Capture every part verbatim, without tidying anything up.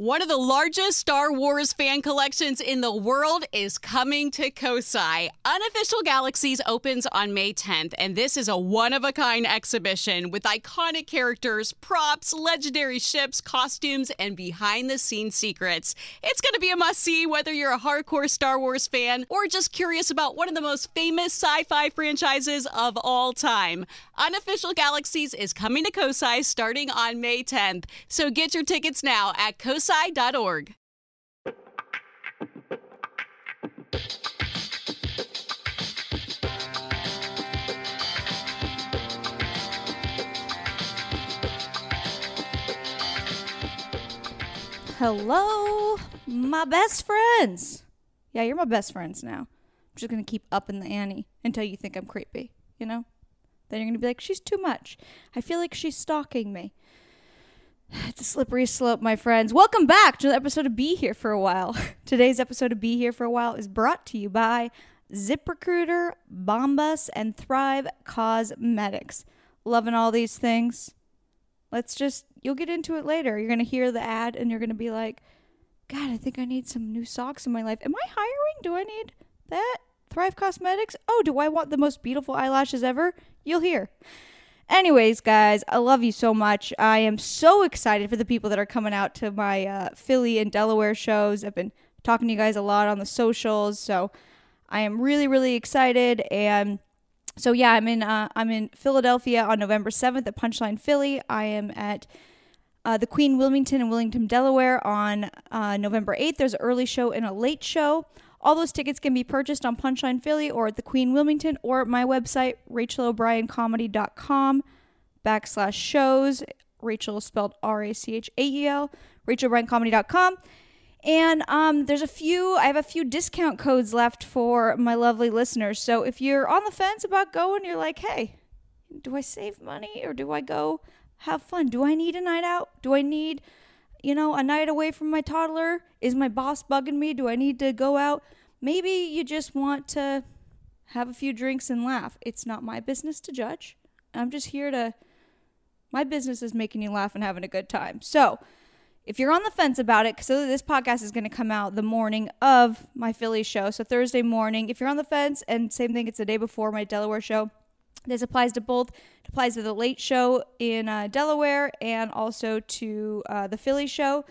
One of the largest Star Wars fan collections in the world is coming to Kosai. Unofficial Galaxies opens on May tenth, and this is a one-of-a-kind exhibition with iconic characters, props, legendary ships, costumes, and behind-the-scenes secrets. It's going to be a must-see whether you're a hardcore Star Wars fan or just curious about one of the most famous sci-fi franchises of all time. Unofficial Galaxies is coming to Kosai starting on May tenth, so get your tickets now at kosai dot org. Hello, my best friends. Yeah, you're my best friends now. I'm just going to keep upping the ante until you think I'm creepy, you know? Then you're going to be like, she's too much. I feel like she's stalking me. It's a slippery slope, my friends. Welcome back to the episode of Be Here for a While. Today's episode of Be Here for a While is brought to you by ZipRecruiter, Bombas, and Thrive Cosmetics. Loving all these things. Let's just, you'll get into it later. You're going to hear the ad and you're going to be like, God, I think I need some new socks in my life. Am I hiring? Do I need that? Thrive Cosmetics? Oh, do I want the most beautiful eyelashes ever? You'll hear. Anyways, guys, I love you so much. I am so excited for the people that are coming out to my uh, Philly and Delaware shows. I've been talking to you guys a lot on the socials, so I am really, really excited. And so, yeah, I'm in uh, I'm in Philadelphia on November seventh at Punchline Philly. I am at uh, the Queen Wilmington in Wilmington, Delaware on uh, November eighth. There's an early show and a late show. All those tickets can be purchased on Punchline Philly or at the Queen Wilmington or at my website, rachel o'brien comedy dot com backslash shows. Rachel is spelled R A C H A E L, rachel o'brien comedy dot com. And um, there's a few, I have a few discount codes left for my lovely listeners. So if you're on the fence about going, you're like, hey, do I save money or do I go have fun? Do I need a night out? Do I need, you know, a night away from my toddler? Is my boss bugging me? Do I need to go out? Maybe you just want to have a few drinks and laugh. It's not my business to judge. I'm just here to, my business is making you laugh and having a good time. So if you're on the fence about it, so this podcast is going to come out the morning of my Philly show, so Thursday morning. If you're on the fence, and same thing, it's the day before my Delaware show. This applies to both. It applies to the late show in uh, Delaware and also to uh, the Philly show.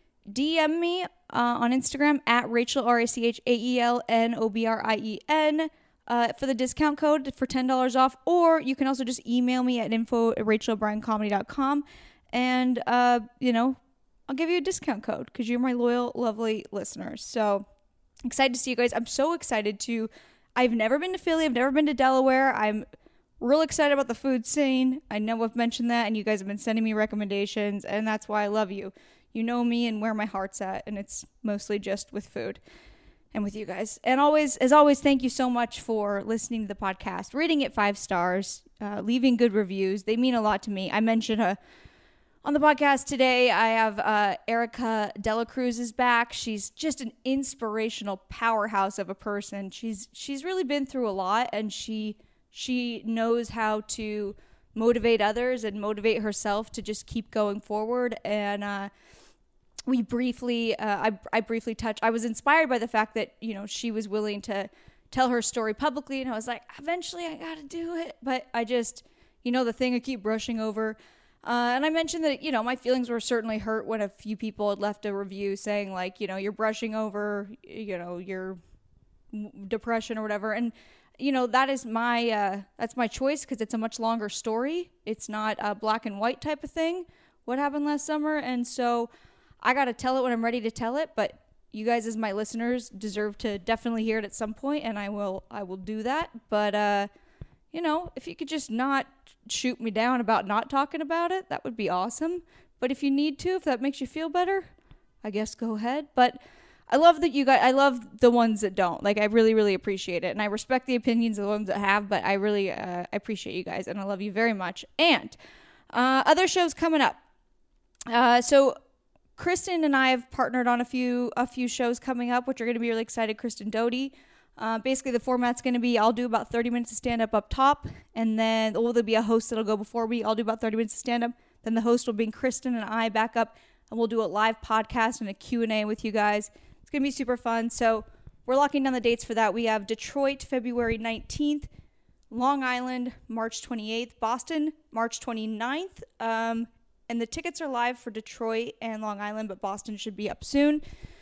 D M me uh, on Instagram at Rachel, R A C H A E L N O B R I E N uh, for the discount code for ten dollars off. Or you can also just email me at info at rachel o'brien comedy dot com and, uh, you know, I'll give you a discount code because you're my loyal, lovely listeners. So excited to see you guys. I'm so excited to, I've never been to Philly. I've never been to Delaware. I'm real excited about the food scene. I know I've mentioned that, and you guys have been sending me recommendations, and that's why I love you. You know me and where my heart's at, and it's mostly just with food and with you guys. And always, as always, thank you so much for listening to the podcast, rating it five stars, uh, leaving good reviews. They mean a lot to me. I mentioned a On the podcast today, I have uh, Erica Dela Cruz is back. She's just an inspirational powerhouse of a person. She's she's really been through a lot, and she she knows how to motivate others and motivate herself to just keep going forward. And uh, we briefly, uh, I I briefly touched. I was inspired by the fact that you know she was willing to tell her story publicly, and I was like, eventually I got to do it. But I just, you know, the thing I keep brushing over. Uh, and I mentioned that, you know, my feelings were certainly hurt when a few people had left a review saying, like, you know, you're brushing over, you know, your depression or whatever. And, you know, that is my, uh, that's my choice because it's a much longer story. It's not a black and white type of thing, what happened last summer. And so I got to tell it when I'm ready to tell it. But you guys as my listeners deserve to definitely hear it at some point, and I will, I will do that. But, uh, you know, if you could just not shoot me down about not talking about it, that would be awesome. But if you need to, if that makes you feel better, I guess go ahead. But I love that you guys, I love the ones that don't. Like, I really, really appreciate it. And I respect the opinions of the ones that have, but I really uh, I appreciate you guys, and I love you very much. And uh, other shows coming up. Uh, so Kristen and I have partnered on a few a few shows coming up, which are going to be really excited. Kristen Doty. Uh, basically, the format's going to be I'll do about thirty minutes of stand-up up top, and then well, there'll be a host that'll go before me. I'll do about thirty minutes of stand-up. Then the host will bring Kristen and I back up and we'll do a live podcast and a Q and A with you guys. It's going to be super fun. So we're locking down the dates for that. We have Detroit, February nineteenth, Long Island, March twenty-eighth, Boston, March twenty-ninth. Um, and the tickets are live for Detroit and Long Island, but Boston should be up soon.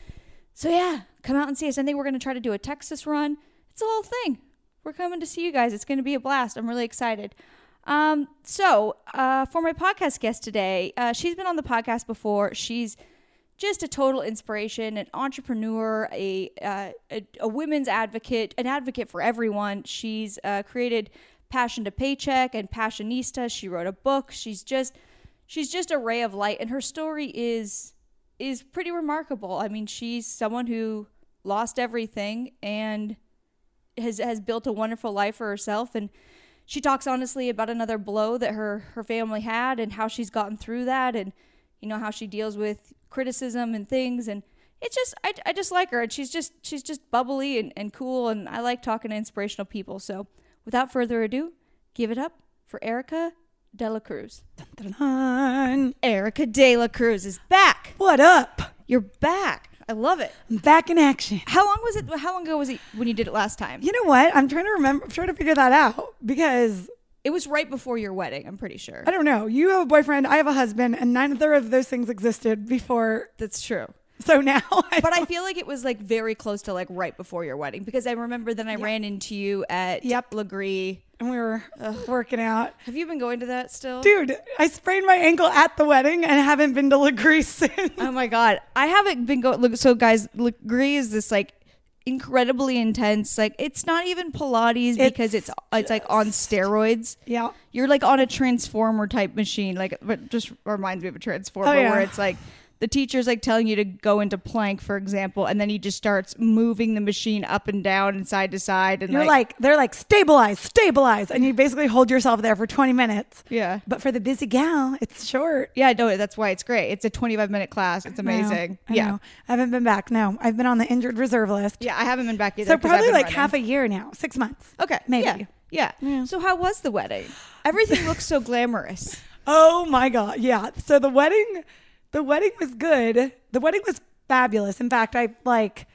So yeah, come out and see us. I think we're going to try to do a Texas run. It's a whole thing. We're coming to see you guys. It's going to be a blast. I'm really excited. Um, so uh, for my podcast guest today, uh, she's been on the podcast before. She's just a total inspiration, an entrepreneur, a, uh, a, a women's advocate, an advocate for everyone. She's uh, created Passion to Paycheck and Passionista. She wrote a book. She's just, she's just a ray of light, and her story is, is pretty remarkable. I mean, she's someone who lost everything and has, has built a wonderful life for herself. And she talks honestly about another blow that her, her family had and how she's gotten through that, and, you know, how she deals with criticism and things. And it's just, I, I just like her, and she's just, she's just bubbly and, and cool. And I like talking to inspirational people. So without further ado, give it up for Erica De La Cruz. Dun, dun, dun. Erica De La Cruz is back. What up? You're back. I love it. I'm back in action. How long was it? How long ago was it when you did it last time? You know what? I'm trying to remember, I'm trying to figure that out because It was right before your wedding, I'm pretty sure. I don't know. You have a boyfriend, I have a husband, and neither of those things existed before. That's true. So now I But I don't- feel like it was like very close to like right before your wedding, because I remember then I Yep. ran into you at Yep. Legree. and we were working out. Have you been going to that still? Dude, I sprained my ankle at the wedding and haven't been to Legree since. Oh my God. I haven't been going. Look, so guys, Legree is this like incredibly intense, like it's not even Pilates because it's It's it's like on steroids. Yeah. You're like on a transformer type machine, like it just reminds me of a transformer Oh, yeah. where it's like the teacher's like telling you to go into plank, for example, and then he just starts moving the machine up and down and side to side, and You're like, like, they're like, stabilize, stabilize. And you basically hold yourself there for twenty minutes. yeah. But for the busy gal, it's short. Yeah, no, that's why it's great. It's a twenty-five minute class. It's amazing. I know, I yeah. know. I haven't been back. No, I've been on the injured reserve list. Yeah, I haven't been back either. So 'cause I've probably been like running. half a year now, six months. Okay. Maybe. Yeah. Yeah. Yeah. So how was the wedding? Everything looks so glamorous. Oh my God. Yeah. So the wedding, the wedding was good. The wedding was fabulous. In fact, I like,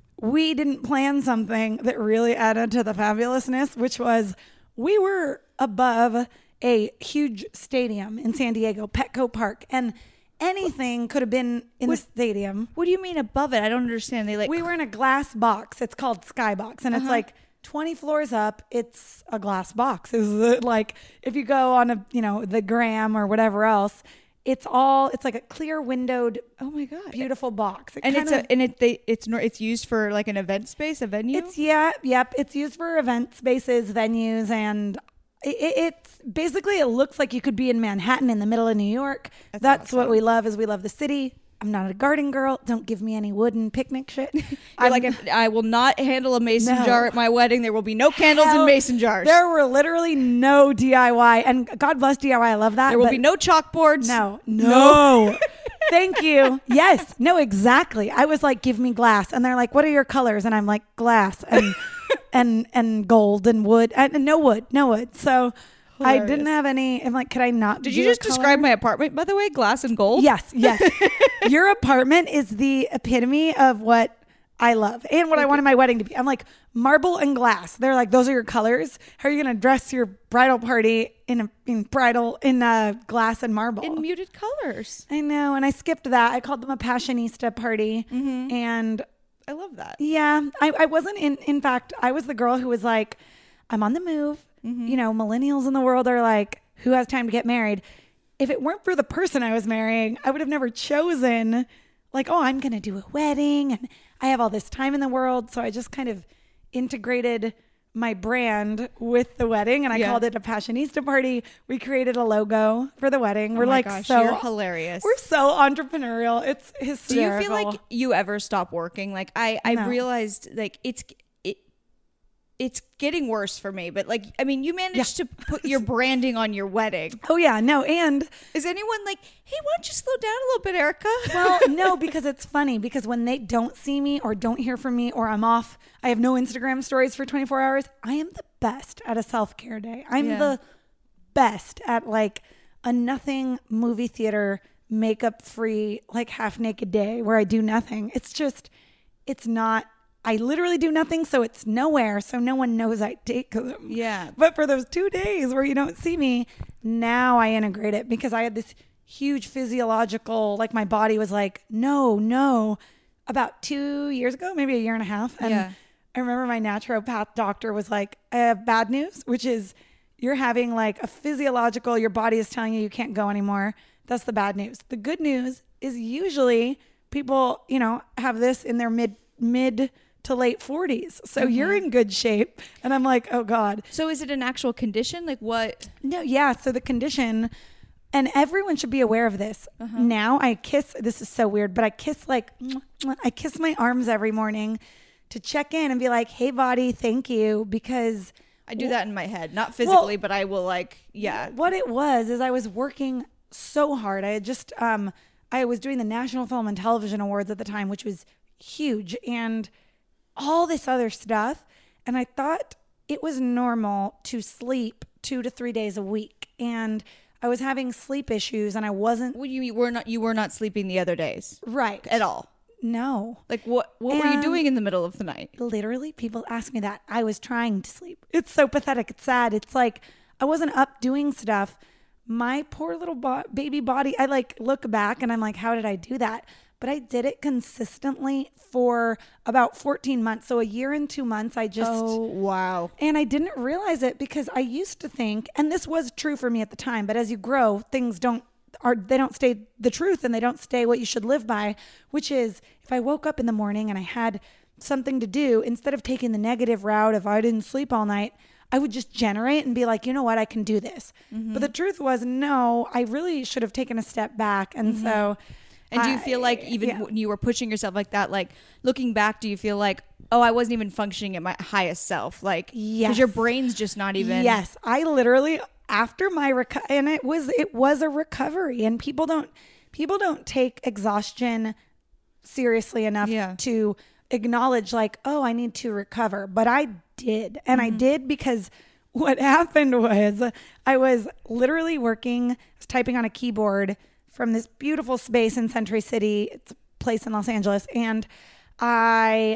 we didn't plan something that really added to the fabulousness, which was we were above a huge stadium in San Diego, Petco Park, and anything could have been in What- the stadium. What do you mean above it? I don't understand. They like We were in a glass box. It's called Skybox, and it's Uh-huh. like twenty floors up. It's a glass box. Is like if you go on a, you know, the gram or whatever else, it's all it's like a clear windowed, oh my God. beautiful box. It And kind it's of- a and it they it's nor it's used for like an event space, a venue. it's yeah, yep. It's used for event spaces, venues, and it, it, it's basically it looks like you could be in Manhattan in the middle of New York. That's That's, what awesome. we love. Is we love the city. I'm not a garden girl. Don't give me any wooden picnic shit. You're I'm like, if I will not handle a mason No. jar at my wedding. There will be no candles in Hell, mason jars. There were literally no D I Y, and God bless D I Y. I love that. There will but be no chalkboards. no, no. Thank you. Yes, no, exactly. I was like, give me glass, and they're like, what are your colors? And I'm like, glass and and and gold and wood and, and no wood, no wood. So I Hilarious. didn't have any. I'm like, could I not? Did do you a just color? describe my apartment, by the way? Glass and gold? Yes, yes. Your apartment is the epitome of what I love and what I wanted my wedding to be. I'm like, marble and glass. They're like, those are your colors. How are you going to dress your bridal party in a, in bridal in uh, glass and marble? In muted colors. I know, and I skipped that. I called them a passionista party, Mm-hmm. and I love that. yeah, I, I wasn't in. In fact, I was the girl who was like, I'm on the move. Mm-hmm. You know, millennials in the world are like, who has time to get married? If it weren't for the person I was marrying, I would have never chosen like, oh, I'm going to do a wedding and I have all this time in the world. So I just kind of integrated my brand with the wedding, and I Yeah. called it a passionista party. We created a logo for the wedding. We're Oh my like, gosh, so you're hilarious. we're so entrepreneurial. It's Do you hysterical. feel like you ever stop working? Like I, I No. realized like it's it, it's getting worse for me. But like, I mean, you managed to put your branding on your wedding. Oh yeah, no, and Is anyone like, hey, why don't you slow down a little bit, Erica? well, no, because it's funny because when they don't see me or don't hear from me or I'm off, I have no Instagram stories for twenty-four hours. I am the best at a self-care day. I'm Yeah. the best at like a nothing movie theater makeup free, like half naked day where I do nothing. It's just, it's not, I literally do nothing. So it's nowhere. So no one knows I take them. Yeah. But for those two days where you don't see me, now I integrate it because I had this huge physiological, like my body was like, no, no, about two years ago, maybe a year and a half. And Yeah. I remember my naturopath doctor was like, I have bad news, which is you're having like a physiological, your body is telling you you can't go anymore. That's the bad news. The good news is usually people, you know, have this in their mid, mid to late forties. So Mm-hmm. you're in good shape. And I'm like, oh God. So is it an actual condition? Like what? No, yeah. So the condition, and everyone should be aware of this. Uh-huh. Now I kiss, this is so weird, but I kiss like, I kiss my arms every morning to check in and be like, hey body, thank you. Because I do that in my head, not physically, Well, but I will like, yeah. what it was is I was working so hard. I had just, um, I was doing the National Film and Television Awards at the time, which was huge, and all this other stuff. And I thought it was normal to sleep two to three days a week. And I was having sleep issues and I wasn't Well, you, you were not, you were not sleeping the other days right at all. No. Like what, what were you And- doing in the middle of the night? Literally, people ask me that. I was trying to sleep. It's so pathetic. It's sad. It's like I wasn't up doing stuff. My poor little bo- baby body, I like look back and I'm like, how did I do that? But I did it consistently for about fourteen months. So a year and two months, I just, Oh, wow. and I didn't realize it because I used to think, and this was true for me at the time, but as you grow, things don't, are they don't stay the truth and they don't stay what you should live by, which is if I woke up in the morning and I had something to do, instead of taking the negative route of I didn't sleep all night, I would just generate and be like, you know what, I can do this. Mm-hmm. But the truth was, no, I really should have taken a step back. And Mm-hmm. so, And do you I- feel like even yeah. when you were pushing yourself like that, like looking back, do you feel like, oh, I wasn't even functioning at my highest self? Like, Yes. because your brain's just not even. Yes, I literally after my reco- and it was it was a recovery, and people don't people don't take exhaustion seriously enough Yeah. to acknowledge like, oh, I need to recover. But I did, and I did because what happened was I was literally working, I was typing on a keyboard from this beautiful space in Century City. It's a place in Los Angeles, and I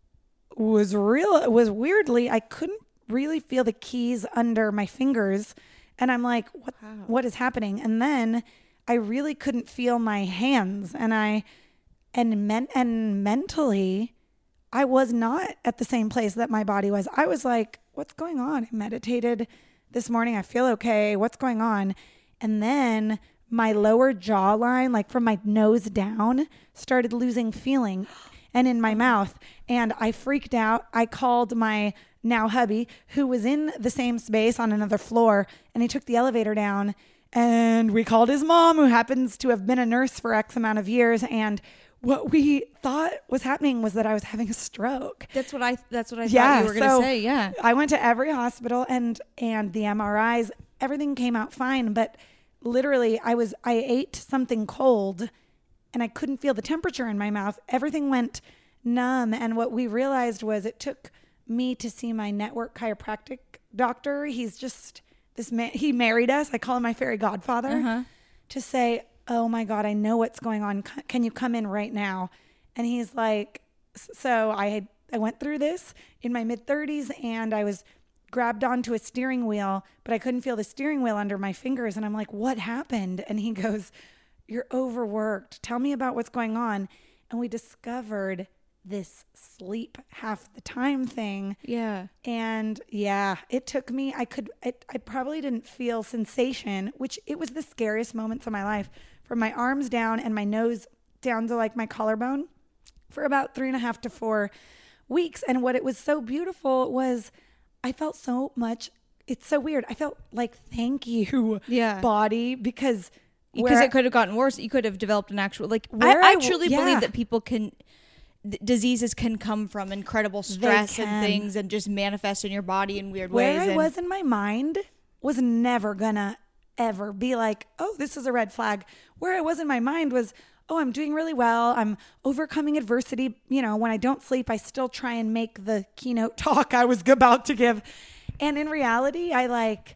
was real was weirdly I couldn't really feel the keys under my fingers, and I'm like, what what is happening? And then I really couldn't feel my hands, and I and men and mentally I was not at the same place that my body was. I was like, what's going on? I meditated this morning. I feel okay. What's going on? And then my lower jawline, like from my nose down, started losing feeling and in my mouth. And I freaked out. I called my now hubby, who was in the same space on another floor, and he took the elevator down. And we called his mom, who happens to have been a nurse for X amount of years. And what we thought was happening was that I was having a stroke. That's what I. That's what I Yeah, thought you were going to so say. Yeah. I went to every hospital and and the M R Is, everything came out fine, but literally I was I ate something cold and I couldn't feel the temperature in my mouth. Everything went numb, and what we realized was it took me to see my network chiropractic doctor. He's just this man, he married us. I call him my fairy godfather. Uh-huh. To say, "Oh my God, I know what's going on. C- Can you come in right now?" And he's like, so I had, I went through this in my mid thirties, and I was grabbed onto a steering wheel, but I couldn't feel the steering wheel under my fingers. And I'm like, what happened? And he goes, you're overworked. Tell me about what's going on. And we discovered this sleep half the time thing. Yeah. And yeah, it took me, I could, it, I probably didn't feel sensation, which it was the scariest moments of my life, from my arms down and my nose down to like my collarbone for about three and a half to four weeks. And what it was so beautiful was I felt so much, it's so weird. I felt like, thank you, Yeah. body, because Because where- it could have gotten worse. You could have developed an actual like. Where I, I I w- truly yeah. believe that people can. th- Diseases can come from incredible stress and can. things, and just manifest in your body in weird where ways. I and was in my mind was never gonna ever be like, oh, this is a red flag. Where I was in my mind was, oh, I'm doing really well. I'm overcoming adversity. You know, when I don't sleep, I still try and make the keynote talk I was about to give. And in reality, I like,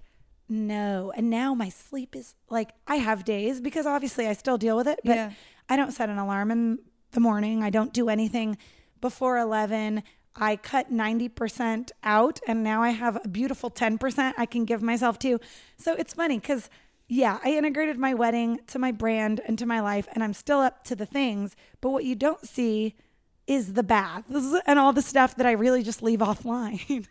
no. And now my sleep is like, I have days because obviously I still deal with it, but Yeah. I don't set an alarm in the morning. I don't do anything before eleven. I cut ninety percent out and now I have a beautiful ten percent I can give myself to. So it's funny because, yeah, I integrated my wedding to my brand and to my life and I'm still up to the things. But what you don't see is the baths and all the stuff that I really just leave offline.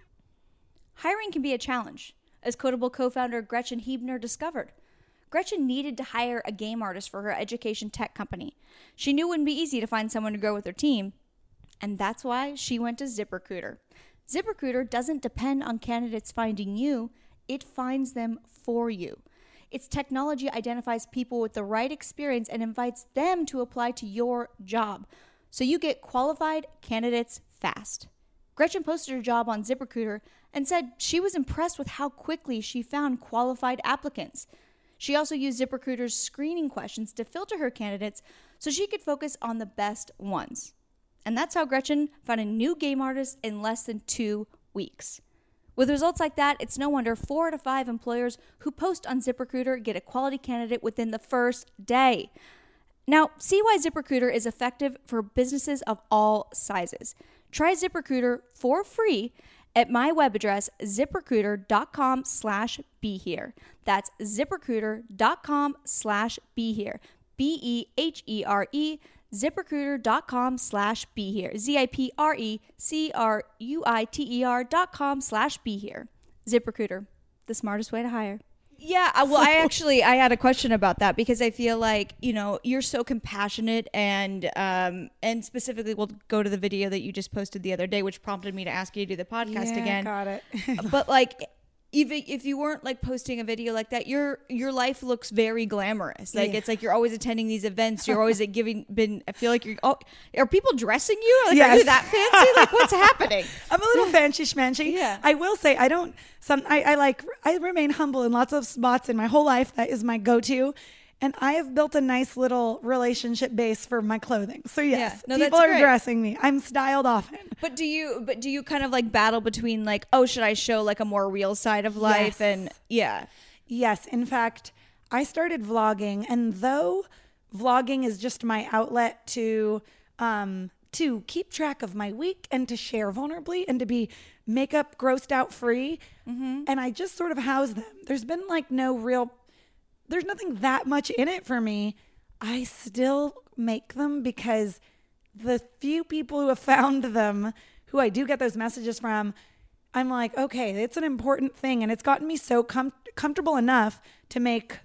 Hiring can be a challenge, as Codable co-founder Gretchen Hebner discovered. Gretchen needed to hire a game artist for her education tech company. She knew it wouldn't be easy to find someone to grow with her team, and that's why she went to ZipRecruiter. ZipRecruiter doesn't depend on candidates finding you, it finds them for you. Its technology identifies people with the right experience and invites them to apply to your job, so you get qualified candidates fast. Gretchen posted her job on ZipRecruiter and said she was impressed with how quickly she found qualified applicants. She also used ZipRecruiter's screening questions to filter her candidates so she could focus on the best ones. And that's how Gretchen found a new game artist in less than two weeks. With results like that, it's no wonder four out of five employers who post on ZipRecruiter get a quality candidate within the first day. Now, see why ZipRecruiter is effective for businesses of all sizes. Try ZipRecruiter for free at my web address, ziprecruiter.com slash be here. That's ziprecruiter.com slash be here. B E H E R E, ziprecruiter.com slash be here. Z I P R E C R U I T E R dot com slash be here. ZipRecruiter, the smartest way to hire. Yeah, I- well, I actually, I had a question about that because I feel like, you know, you're so compassionate and, um, and specifically we'll go to the video that you just posted the other day, which prompted me to ask you to do the podcast Yeah, again. got it. But like, even if you weren't like posting a video like that, your your life looks very glamorous. Like Yeah. it's like you're always attending these events. You're always like giving. Been. I feel like you're. Oh, are people dressing you? Like, are Yes. you that fancy? Like, what's happening? I'm a little fancy schmancy. Yeah. I will say I don't some I, I like I remain humble in lots of spots in my whole life. That is my go-to. And I have built a nice little relationship base for my clothing. So yes, Yeah. No, people that's are great. dressing me. I'm styled often. But do you? But do you kind of like battle between like, oh, should I show like a more real side of life? Yes. And yeah. Yes, in fact, I started vlogging, and though vlogging is just my outlet to um, to keep track of my week and to share vulnerably and to be makeup grossed out free, and I just sort of house them. There's been like no real, there's nothing that much in it for me. I still make them because the few people who have found them, who I do get those messages from, I'm like, okay, it's an important thing. And it's gotten me so com- comfortable enough to make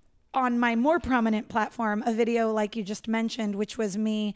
on my more prominent platform a video like you just mentioned, which was me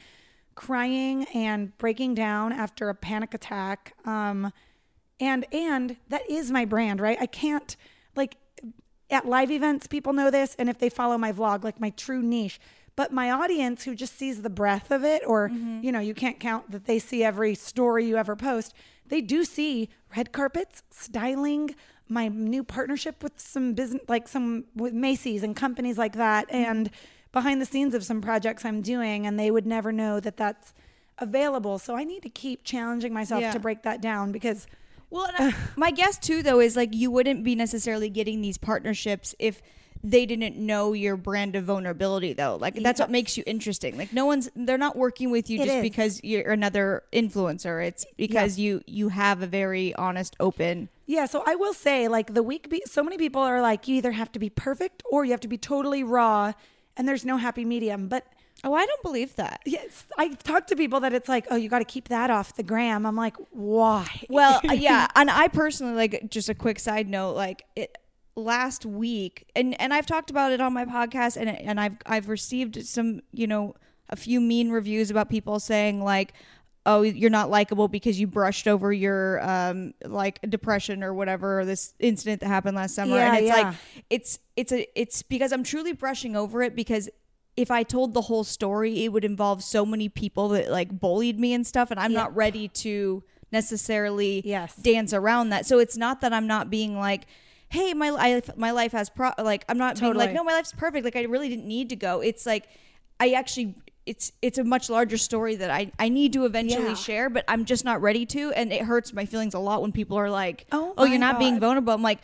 crying and breaking down after a panic attack. Um, and, and that is my brand, right? I can't like at live events, people know this. And if they follow my vlog, like my true niche, but my audience who just sees the breadth of it, or, you know, you can't count that they see every story you ever post. They do see red carpets, styling, my new partnership with some business, like some with Macy's and companies like that, and behind the scenes of some projects I'm doing, and they would never know that that's available. So I need to keep challenging myself Yeah. to break that down because Well, and I, my guess too, though, is like you wouldn't be necessarily getting these partnerships if they didn't know your brand of vulnerability, though. Like that's what Yes. makes you interesting. Like no one's, they're not working with you It just is. because you're another influencer. It's because you you have a very honest, open. yeah, so I will say, like, the week, be- so many people are like, you either have to be perfect or you have to be totally raw, and there's no happy medium. But Oh, I don't believe that. yes, I talk to people that it's like, oh, you got to keep that off the gram. I'm like, why? Well, uh, yeah, and I personally, like, just a quick side note, like it last week, and and I've talked about it on my podcast, and and I've I've received some, you know, a few mean reviews about people saying like, oh, you're not likable because you brushed over your um like depression or whatever, or this incident that happened last summer, Yeah, and it's yeah. like it's it's a it's because I'm truly brushing over it, because if I told the whole story, it would involve so many people that like bullied me and stuff, and I'm Yeah. not ready to necessarily Yes. dance around that. So it's not that I'm not being like, hey, my life, my life has pro like, I'm not being Totally. like, no, my life's perfect. Like I really didn't need to go. It's like, I actually, it's, it's a much larger story that I, I need to eventually Yeah. share, but I'm just not ready to. And it hurts my feelings a lot when people are like, Oh oh, my you're not being God. vulnerable. I'm like,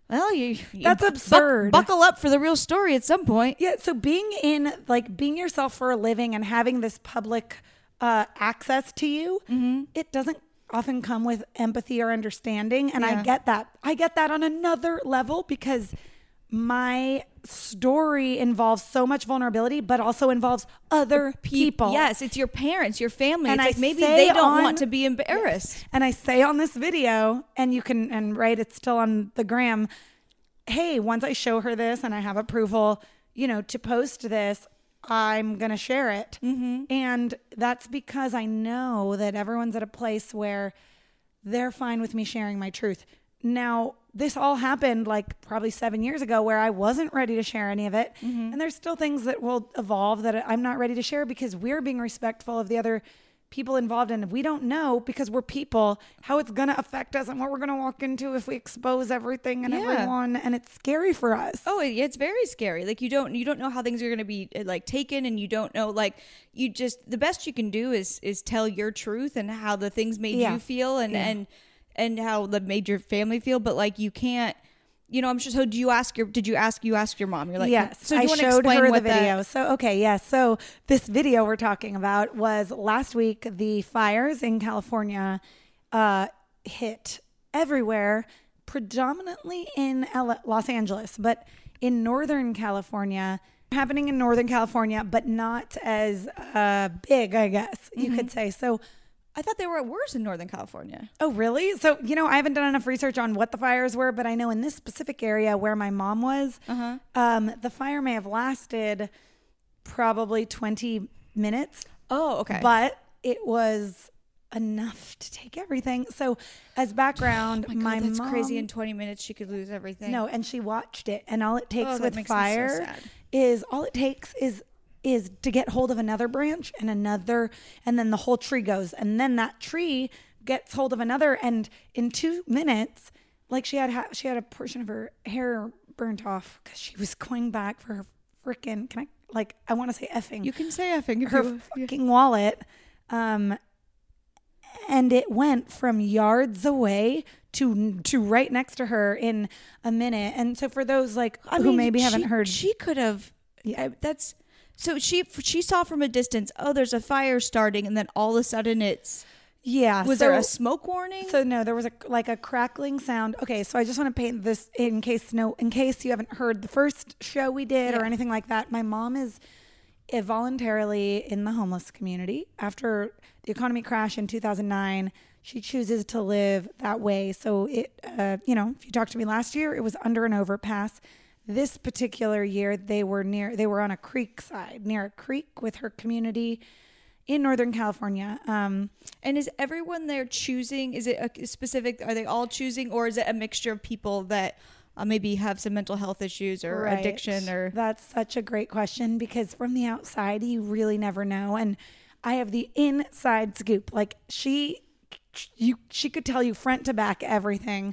Well, you, you That's bu- absurd. buckle up for the real story at some point. Yeah, so being in, like, being yourself for a living and having this public uh, access to you, mm-hmm. it doesn't often come with empathy or understanding. And Yeah. I get that. I get that on another level because my story involves so much vulnerability, but also involves other people. Yes, it's your parents, your family. And it's I like maybe say they don't on- want to be embarrassed. And I say on this video, and you can, and right, it's still on the gram. Hey, once I show her this and I have approval, you know, to post this, I'm going to share it. Mm-hmm. And that's because I know that everyone's at a place where they're fine with me sharing my truth. Now, this all happened like probably seven years ago where I wasn't ready to share any of it. Mm-hmm. And there's still things that will evolve that I'm not ready to share because we're being respectful of the other people involved. And we don't know, because we're people, how it's going to affect us and what we're going to walk into if we expose everything and Yeah. everyone. And it's scary for us. Oh, it- it's very scary. Like you don't you don't know how things are going to be uh, like taken, and you don't know, like, you just, the best you can do is is tell your truth and how the things made Yeah. you feel, and Yeah. and and how the made your family feel. But like you can't, you know, I'm sure. So do you ask your? Did you ask you ask your mom? You're like, yes. So do I you want to showed explain her the what that- video. So okay, yes. So this video we're talking about was last week. The fires in California uh, hit everywhere, predominantly in L- Los Angeles, but in Northern California, happening in Northern California, but not as uh, big, I guess you could say. So. I thought they were worse in Northern California. Oh, really? So, you know, I haven't done enough research on what the fires were, but I know in this specific area where my mom was, Uh-huh. um, the fire may have lasted probably twenty minutes, Oh, okay. but it was enough to take everything. So, as background, Oh my God, my that's mom, crazy. In twenty minutes, she could lose everything. no, and she watched it, and all it takes Oh, that with makes me so fire sad. is all it takes is is to get hold of another branch and another, and then the whole tree goes, and then that tree gets hold of another, and in two minutes, like she had ha- she had a portion of her hair burnt off because she was going back for her freaking, can I, like, I want to say effing, You can say effing. if her you- yeah. fucking wallet, um, and it went from yards away to to right next to her in a minute. And so for those like I who mean, maybe she, haven't heard, she could have. Yeah, that's so. She she saw from a distance. Oh, there's a fire starting, and then all of a sudden, it's yeah. was so, there a smoke warning? So no, there was a like a crackling sound. Okay, so I just want to paint this in case no, in case you haven't heard the first show we did or Yeah. anything like that. My mom is voluntarily in the homeless community after the economy crash in two thousand nine. She chooses to live that way. So it, uh, you know, if you talked to me last year, it was under an overpass. This particular year, they were near, they were on a creek side, near a creek with her community in Northern California. Um, And is everyone there choosing? Is it a specific? Are they all choosing, or is it a mixture of people that uh, maybe have some mental health issues or Right. addiction? Or That's such a great question, because from the outside, you really never know. And I have the inside scoop. Like she, you, she could tell you front to back everything.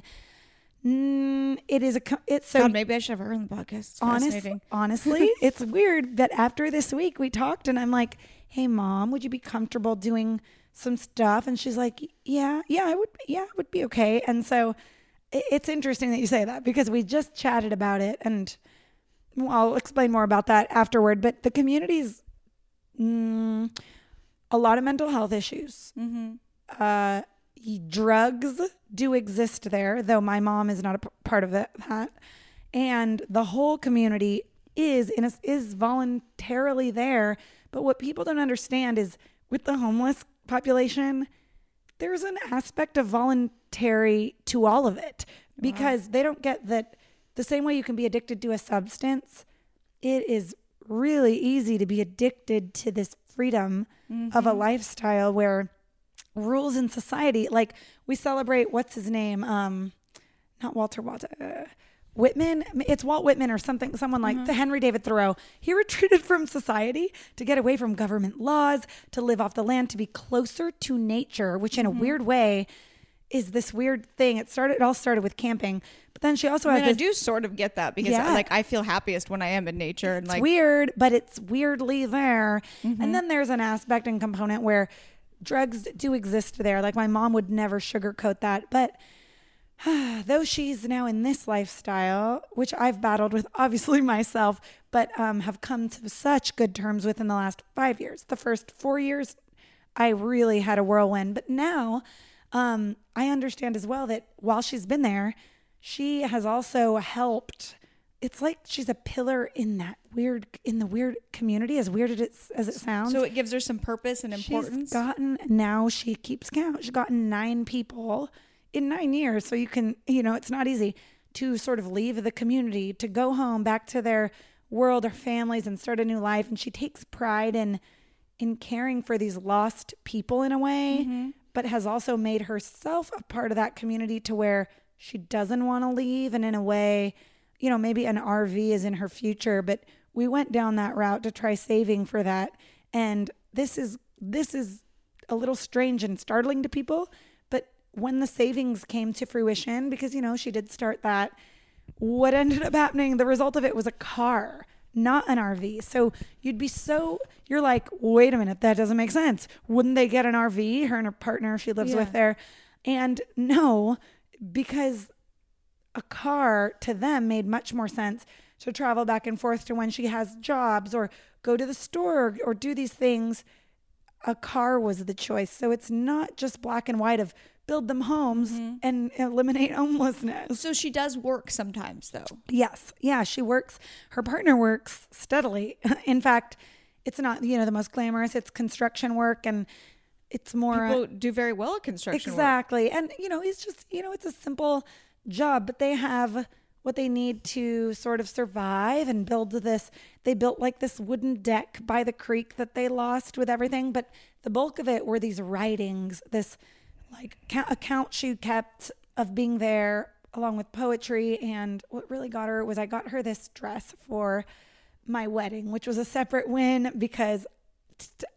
Mm, it is a, co- it's so God, maybe I should have her on the podcast. It's honest, fascinating. honestly, it's weird that after this week we talked and I'm like, hey mom, would you be comfortable doing some stuff? And she's like, yeah, yeah, I would, yeah, it would be okay. And so it, it's interesting that you say that, because we just chatted about it, and well, I'll explain more about that afterward. But the community's mm, a lot of mental health issues. Mm-hmm. Uh, drugs do exist there, though my mom is not a p- part of it, that. And the whole community is in a, is voluntarily there. But what people don't understand is with the homeless population, there's an aspect of voluntary to all of it, because wow. they don't get that the same way you can be addicted to a substance. It is really easy to be addicted to this freedom mm-hmm. of a lifestyle where rules in society, like we celebrate, what's his name? Um, not Walter Walter, uh, Whitman. It's Walt Whitman or something, someone like mm-hmm. the Henry David Thoreau. He retreated from society to get away from government laws, to live off the land, to be closer to nature, which in mm-hmm. a weird way is this weird thing. It started, it all started with camping, but then she also I has mean, this, I do sort of get that, because Yeah. like I feel happiest when I am in nature, and it's like weird, but it's weirdly there. Mm-hmm. And then there's an aspect and component where drugs do exist there. Like my mom would never sugarcoat that, but though she's now in this lifestyle, which I've battled with obviously myself, but um, have come to such good terms with in the last five years. The first four years, I really had a whirlwind. But now um, I understand as well that while she's been there, she has also helped. It's like she's a pillar in that weird, in the weird community, as weird as it, as it sounds. So it gives her some purpose and importance. She's gotten, now she keeps count. She's gotten nine people in nine years. So you can, you know, it's not easy to sort of leave the community, to go home back to their world or families and start a new life. And she takes pride in, in caring for these lost people in a way, mm-hmm. but has also made herself a part of that community to where she doesn't want to leave. And in a way, you know, maybe an R V is in her future, but we went down that route to try saving for that. And this is, this is a little strange and startling to people, but when the savings came to fruition, because, you know, she did start that, what ended up happening, the result of it was a car, not an R V. So you'd be so, you're like, wait a minute, that doesn't make sense. Wouldn't they get an R V, her and her partner she lives yeah. with there? And no, because a car to them made much more sense to travel back and forth to when she has jobs or go to the store or do these things. A car was the choice. So it's not just black and white of build them homes mm-hmm. and eliminate homelessness. So she does work sometimes though. Yes. Yeah. She works. Her partner works steadily. In fact, it's not, you know, the most glamorous. It's construction work and it's more. People uh, do very well at construction exactly. work. And, you know, it's just, you know, it's a simple job, but they have what they need to sort of survive and build this. They built like this wooden deck by the creek that they lost with everything. But the bulk of it were these writings, this like account she kept of being there along with poetry. And what really got her was I got her this dress for my wedding, which was a separate win because t-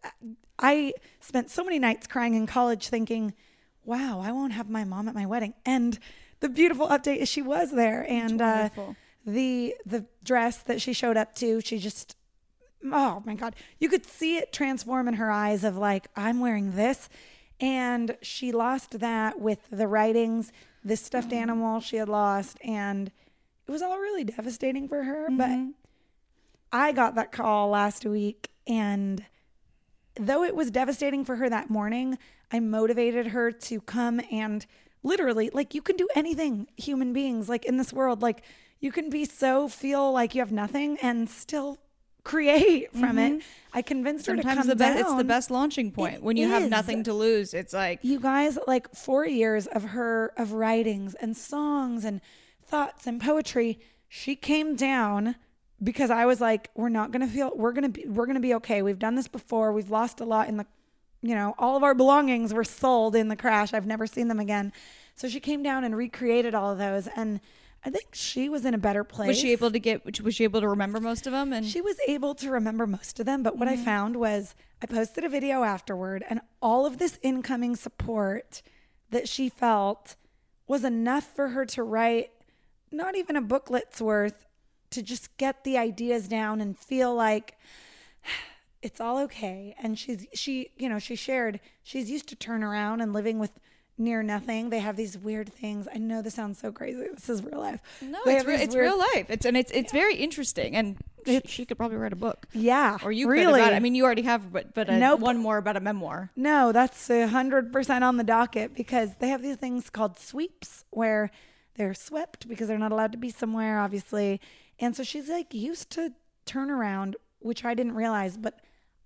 I spent so many nights crying in college thinking, wow, I won't have my mom at my wedding. And the beautiful update is she was there. And uh, the the dress that she showed up to, she just, oh my God, you could see it transform in her eyes of like, I'm wearing this. And she lost that with the writings, this stuffed mm-hmm. animal she had lost. And it was all really devastating for her. Mm-hmm. But I got that call last week. And though it was devastating for her that morning, I motivated her to come and literally, like, you can do anything, human beings, like in this world, like you can be so feel like you have nothing and still create from mm-hmm. it. I convinced Sometimes her to come the down. Be- it's the best launching point it when you is. have nothing to lose. It's like, you guys, like four years of her, of writings and songs and thoughts and poetry. She came down because I was like, we're not going to feel, we're going to be, we're going to be okay. We've done this before. We've lost a lot in the, you know, all of our belongings were sold in the crash. I've never seen them again. So she came down and recreated all of those. And I think she was in a better place. Was she able to get, was she able to remember most of them? And she was able to remember most of them. But what mm-hmm. I found was I posted a video afterward and all of this incoming support that she felt was enough for her to write not even a booklet's worth, to just get the ideas down and feel like it's all okay. And she's, she, you know, she shared, she's used to turn around and living with near nothing. They have these weird things. I know this sounds so crazy. This is real life. No, they it's, re- it's weird... real life. It's, and it's, it's yeah. very interesting. And she, she could probably write a book. Yeah. Or you really. could about it. I mean, you already have, but, but a, nope. one more about a memoir. No, that's a hundred percent on the docket because they have these things called sweeps where they're swept because they're not allowed to be somewhere, obviously. And so she's like used to turn around, which I didn't realize, but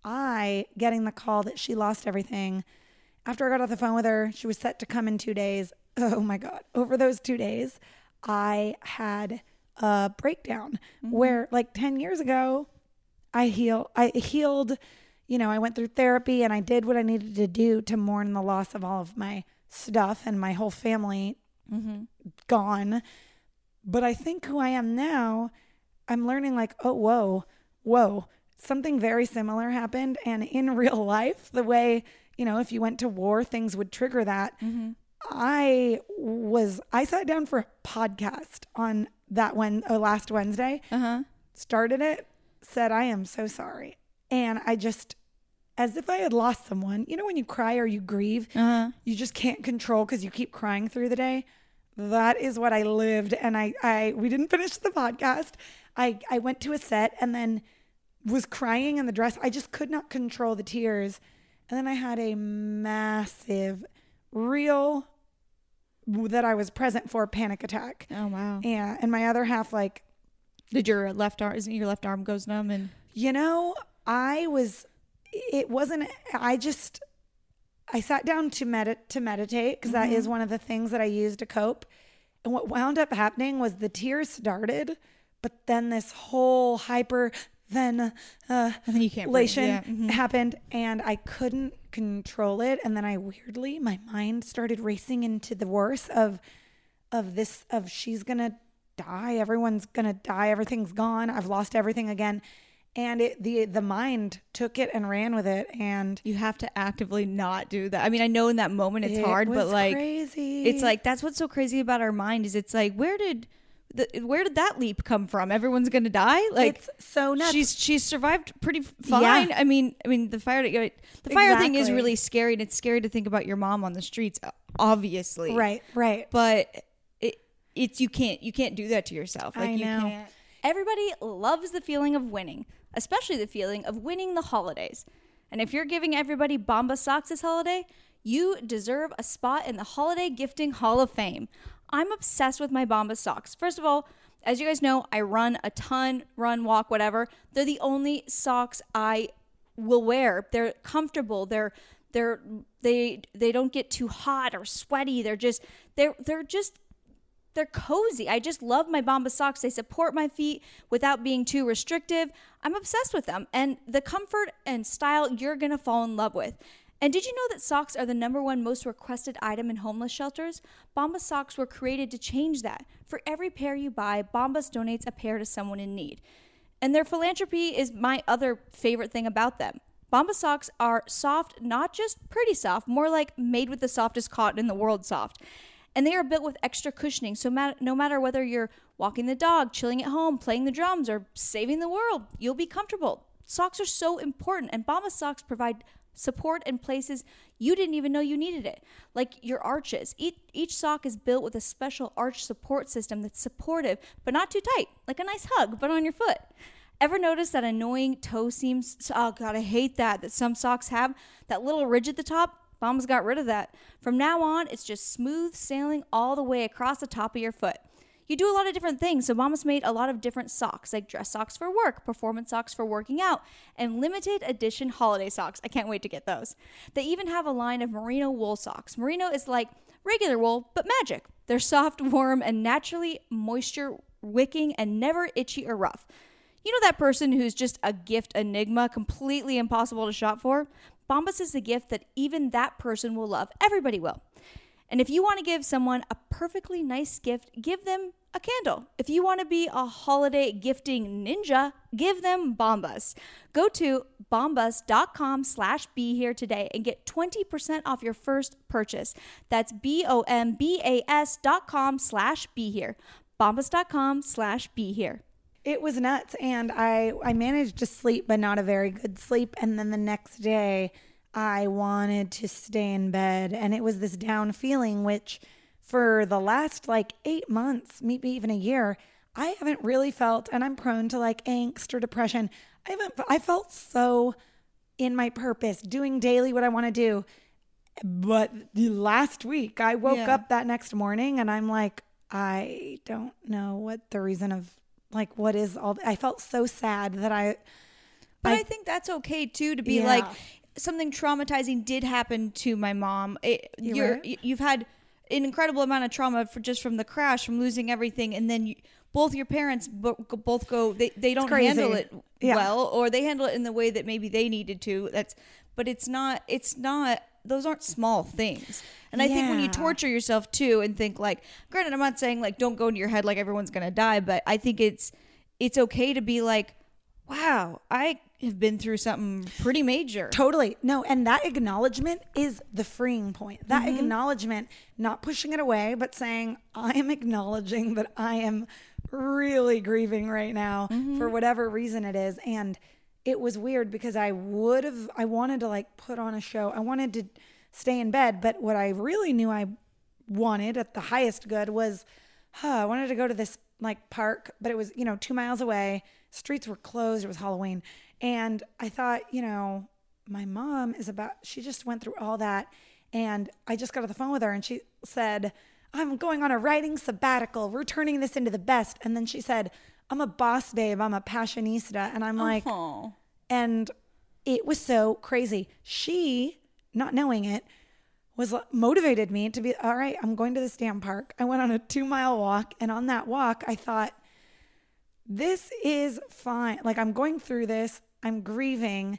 I getting the call that she lost everything. After I got off the phone with her, she was set to come in two days. Oh my God. Over those two days, I had a breakdown mm-hmm. where like ten years ago, I heal, I healed, you know, I went through therapy and I did what I needed to do to mourn the loss of all of my stuff and my whole family mm-hmm. gone. But I think who I am now, I'm learning like, oh, whoa, whoa, something very similar happened. And in real life, the way, you know, if you went to war, things would trigger that. Mm-hmm. I was, I sat down for a podcast on that one, uh, last Wednesday, uh-huh. started it, said, I am so sorry. And I just, as if I had lost someone, you know, when you cry or you grieve, uh-huh. you just can't control because you keep crying through the day. that is what I lived. And I, I, we didn't finish the podcast. I, I went to a set and then was crying in the dress. I just could not control the tears. And then I had a massive, real, that I was present for, panic attack. Oh, wow. Yeah. And my other half, like, did your left arm, isn't your left arm goes numb? And you know, I was, it wasn't, I just, I sat down to med- to meditate because mm-hmm. that is one of the things that I use to cope. And what wound up happening was the tears started, but then this whole hyper then uh, and then you can't elation yeah. mm-hmm. happened, and I couldn't control it. And then I weirdly, my mind started racing into the worst of of this of she's gonna die, everyone's gonna die, everything's gone, I've lost everything again. And it the the mind took it and ran with it. And you have to actively not do that. I mean, I know in that moment it's it hard, was but like crazy. It's like that's what's so crazy about our mind is it's like where did the, where did that leap come from? Everyone's gonna die. Like it's so nuts. She's she's survived pretty fine. Yeah. I mean, I mean the fire the fire exactly. thing is really scary, and it's scary to think about your mom on the streets. Obviously, right, right. But it it's you can't you can't do that to yourself. Like I you know. can't. Everybody loves the feeling of winning, especially the feeling of winning the holidays. And if you're giving everybody Bombas socks this holiday, you deserve a spot in the Holiday Gifting Hall of Fame. I'm obsessed with my Bombas socks. First of all, as you guys know, I run a ton, run, walk, whatever. They're the only socks I will wear. They're comfortable. They're they're they they don't get too hot or sweaty. They're just they're they're just They're cozy. I just love my Bombas socks. They support my feet without being too restrictive. I'm obsessed with them. And the comfort and style you're going to fall in love with. And did you know that socks are the number one most requested item in homeless shelters? Bombas socks were created to change that. For every pair you buy, Bombas donates a pair to someone in need. And their philanthropy is my other favorite thing about them. Bombas socks are soft, not just pretty soft, more like made with the softest cotton in the world soft. And they are built with extra cushioning, so mat- no matter whether you're walking the dog, chilling at home, playing the drums, or saving the world, you'll be comfortable. Socks are so important, and Bombas socks provide support in places you didn't even know you needed it, like your arches. Each, each sock is built with a special arch support system that's supportive, but not too tight, like a nice hug, but on your foot. Ever notice that annoying toe seams? Oh, God, I hate that, that some socks have that little ridge at the top? Bombas got rid of that. From now on, it's just smooth sailing all the way across the top of your foot. You do a lot of different things, so Bombas made a lot of different socks, like dress socks for work, performance socks for working out, and limited edition holiday socks. I can't wait to get those. They even have a line of merino wool socks. Merino is like regular wool, but magic. They're soft, warm, and naturally moisture wicking and never itchy or rough. You know that person who's just a gift enigma, completely impossible to shop for? Bombas is the gift that even that person will love. Everybody will. And if you want to give someone a perfectly nice gift, give them a candle. If you want to be a holiday gifting ninja, give them Bombas. Go to bombas.com slash be here today and get twenty percent off your first purchase. That's B-O-M-B-A-S dot com slash be here. Bombas.com slash be here. It was nuts, and I, I managed to sleep, but not a very good sleep. And then the next day, I wanted to stay in bed, and it was this down feeling, which for the last like eight months, maybe even a year, I haven't really felt, and I'm prone to like angst or depression. I haven't, I felt so in my purpose, doing daily what I want to do. But the last week, I woke yeah. up that next morning, and I'm like, I don't know what the reason of like what is all I felt so sad that I but I, I think that's okay too, to be yeah. like something traumatizing did happen to my mom. It, you you're were? you've had an incredible amount of trauma for just from the crash, from losing everything, and then you, both your parents bo- both go they, they don't handle it yeah. well, or they handle it in the way that maybe they needed to. That's but it's not it's not those aren't small things. And I yeah. think when you torture yourself too and think like, granted, I'm not saying like don't go into your head like everyone's going to die, but I think it's it's okay to be like, wow, I have been through something pretty major. Totally. No, and that acknowledgement is the freeing point. That mm-hmm. acknowledgement, not pushing it away, but saying, I am acknowledging that I am really grieving right now mm-hmm. for whatever reason it is. And it was weird because I would have, I wanted to like put on a show. I wanted to stay in bed, but what I really knew I wanted at the highest good was, huh, I wanted to go to this like park, but it was, you know, two miles away. Streets were closed. It was Halloween. And I thought, you know, my mom is about, she just went through all that. And I just got off the phone with her and she said, I'm going on a writing sabbatical. We're turning this into the best. And then she said, I'm a boss babe. I'm a passionista. And I'm like, Oh. and it was so crazy. She, not knowing it, was motivated me to be, all right, I'm going to this damn park. I went on a two mile walk. And on that walk, I thought, this is fine. Like, I'm going through this. I'm grieving.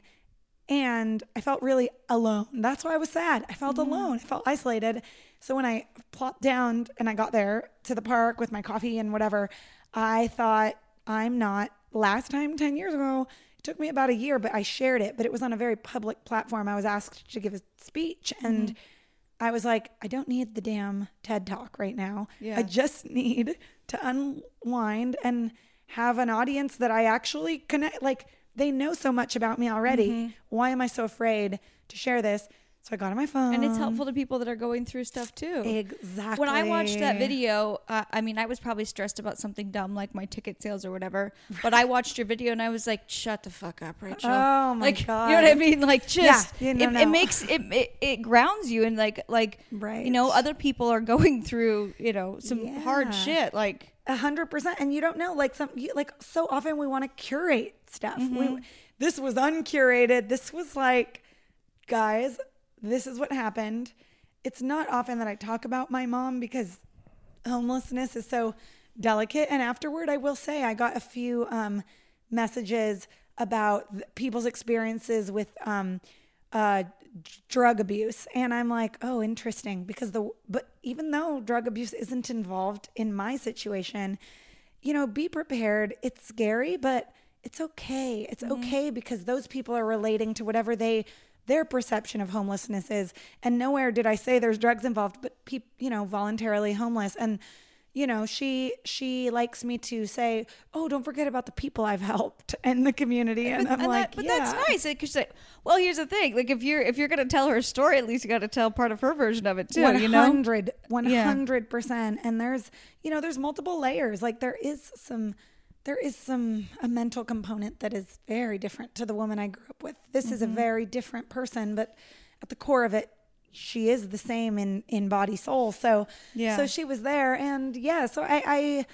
And I felt really alone. That's why I was sad. I felt mm-hmm. alone. I felt isolated. So when I plopped down and I got there to the park with my coffee and whatever, I thought, I'm not. Last time, ten years ago, it took me about a year, but I shared it. But it was on a very public platform. I was asked to give a speech. And mm-hmm. I was like, I don't need the damn TED Talk right now. Yeah. I just need to unwind and have an audience that I actually connect. Like, they know so much about me already. Mm-hmm. Why am I so afraid to share this? So I got on my phone. And it's helpful to people that are going through stuff too. Exactly. When I watched that video, uh, I mean, I was probably stressed about something dumb like my ticket sales or whatever. But I watched your video and I was like, shut the fuck up, Rachel. Oh my like, God. You know what I mean? Like, just, yeah, no, it, no. it makes, it, it it grounds you. And like, like right. you know, other people are going through, you know, some yeah. hard shit. Like. A hundred percent. And you don't know, like some, you, like so often we want to curate stuff. Mm-hmm. We, this was uncurated. This was like, guys, this is what happened. It's not often that I talk about my mom because homelessness is so delicate. And afterward, I will say I got a few um, messages about th- people's experiences with um, uh, drug abuse. And I'm like, oh, interesting. Because the, but even though drug abuse isn't involved in my situation, you know, be prepared. It's scary, but it's okay. It's mm-hmm. okay because those people are relating to whatever they, their perception of homelessness is. And nowhere did I say there's drugs involved, but people, you know, voluntarily homeless. And, you know, she, she likes me to say, oh, don't forget about the people I've helped and the community. And but, I'm and like, that, but yeah. that's nice. Because she's like, well, here's the thing. Like if you're, if you're going to tell her story, at least you got to tell part of her version of it too. one hundred, you know? one hundred percent. And there's, you know, there's multiple layers. Like there is some, there is some, a mental component that is very different to the woman I grew up with. This mm-hmm. is a very different person, but at the core of it, she is the same in, in body, soul. So, yeah. so she was there and yeah, so I, I,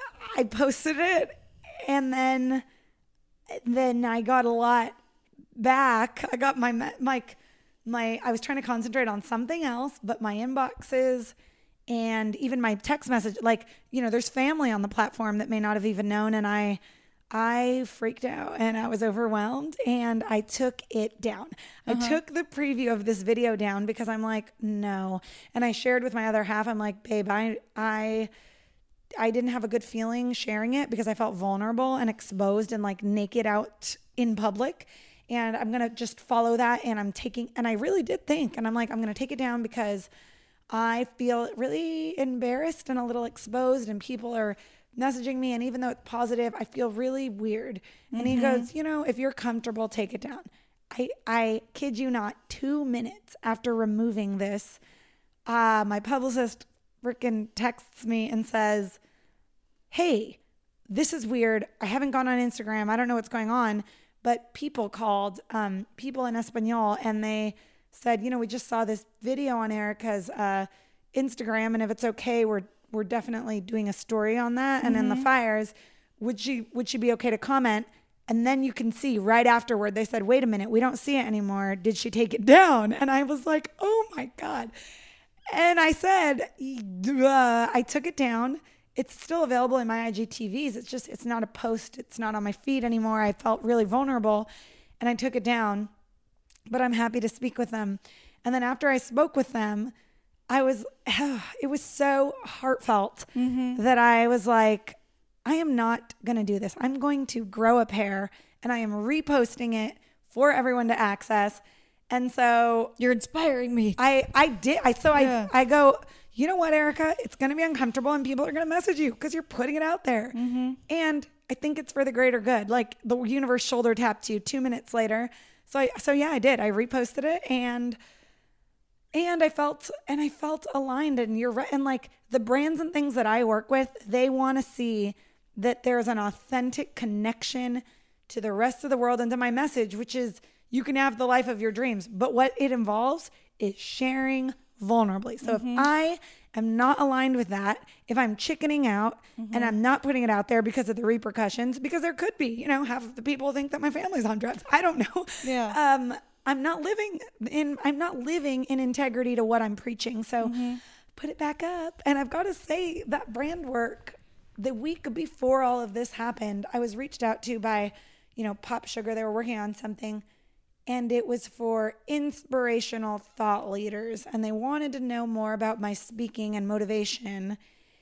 I posted it and then, then I got a lot back. I got my, my, my, I was trying to concentrate on something else, but my inboxes and even my text message, like, you know, there's family on the platform that may not have even known. And I, I freaked out and I was overwhelmed and I took it down. Uh-huh. I took the preview of this video down because I'm like, no. And I shared with my other half. I'm like, babe, I, I, I didn't have a good feeling sharing it because I felt vulnerable and exposed and like naked out in public. And I'm going to just follow that. And I'm taking, and I really did think, and I'm like, I'm going to take it down because I feel really embarrassed and a little exposed and people are messaging me. And even though it's positive, I feel really weird. Mm-hmm. And he goes, you know, if you're comfortable, take it down. I, I kid you not, two minutes after removing this, uh, my publicist freaking texts me and says, hey, this is weird. I haven't gone on Instagram. I don't know what's going on. But people called, um, people in Espanol, and they said, you know, we just saw this video on Erica's uh, Instagram, and if it's okay, we're we're definitely doing a story on that. And mm-hmm. in the fires, would she would she be okay to comment? And then you can see right afterward, they said, wait a minute, we don't see it anymore. Did she take it down? And I was like, oh my God. And I said, uh, I took it down. It's still available in my I G T Vs. It's just, it's not a post. It's not on my feed anymore. I felt really vulnerable and I took it down. But I'm happy to speak with them. And then after I spoke with them, I was, oh, it was so heartfelt mm-hmm. that I was like, I am not going to do this. I'm going to grow a pair and I am reposting it for everyone to access. And so you're inspiring me. I, I did. I, so yeah. I, I go, you know what, Erica, it's going to be uncomfortable and people are going to message you because you're putting it out there. Mm-hmm. And I think it's for the greater good. Like the universe shoulder tapped you two minutes later. So, I, so yeah, I did. I reposted it and And I felt, and I felt aligned, and you're right. And like the brands and things that I work with, they want to see that there's an authentic connection to the rest of the world and to my message, which is you can have the life of your dreams. But what it involves is sharing vulnerably. So mm-hmm. if I am not aligned with that, if I'm chickening out mm-hmm. and I'm not putting it out there because of the repercussions, because there could be, you know, half of the people think that my family's on drugs. I don't know. Yeah. Um, I'm not living in, I'm not living in integrity to what I'm preaching. So mm-hmm. put it back up. And I've got to say that brand work, the week before all of this happened, I was reached out to by, you know, Pop Sugar. They were working on something, and it was for inspirational thought leaders. And they wanted to know more about my speaking and motivation.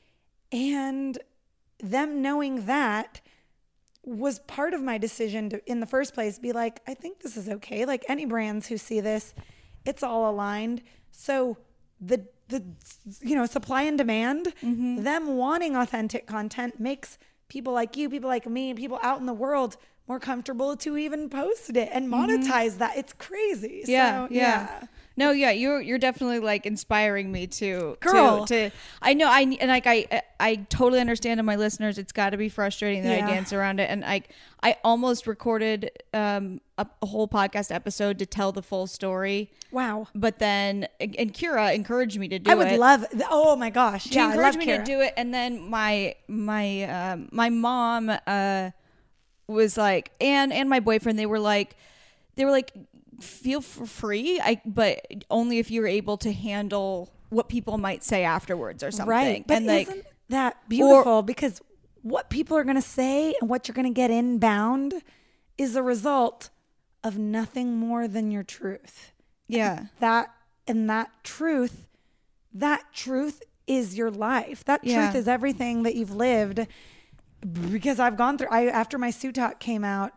And them knowing that was part of my decision to, in the first place, be like, I think this is okay. Like any brands who see this, it's all aligned. So the, the you know, supply and demand, mm-hmm. them wanting authentic content makes people like you, people like me, people out in the world more comfortable to even post it and monetize mm-hmm. that. It's crazy. Yeah, so, yeah. yeah. No, yeah, you're you're definitely like inspiring me to Girl. to, to I know I and like I I totally understand to my listeners it's got to be frustrating that yeah. I dance around it, and I I almost recorded um a, a whole podcast episode to tell the full story. Wow. But then and Kira encouraged me to do it. I would it. love oh my gosh. She yeah, encouraged I love me Kira. to do it, and then my my um my mom uh was like and and my boyfriend they were like they were like feel free, I but only if you're able to handle what people might say afterwards or something. Right. But and like, isn't that beautiful? Or, because what people are going to say and what you're going to get inbound is a result of nothing more than your truth. Yeah. And that and that truth, that truth is your life. That truth yeah. is everything that you've lived. Because I've gone through, I after my Sue Talk came out,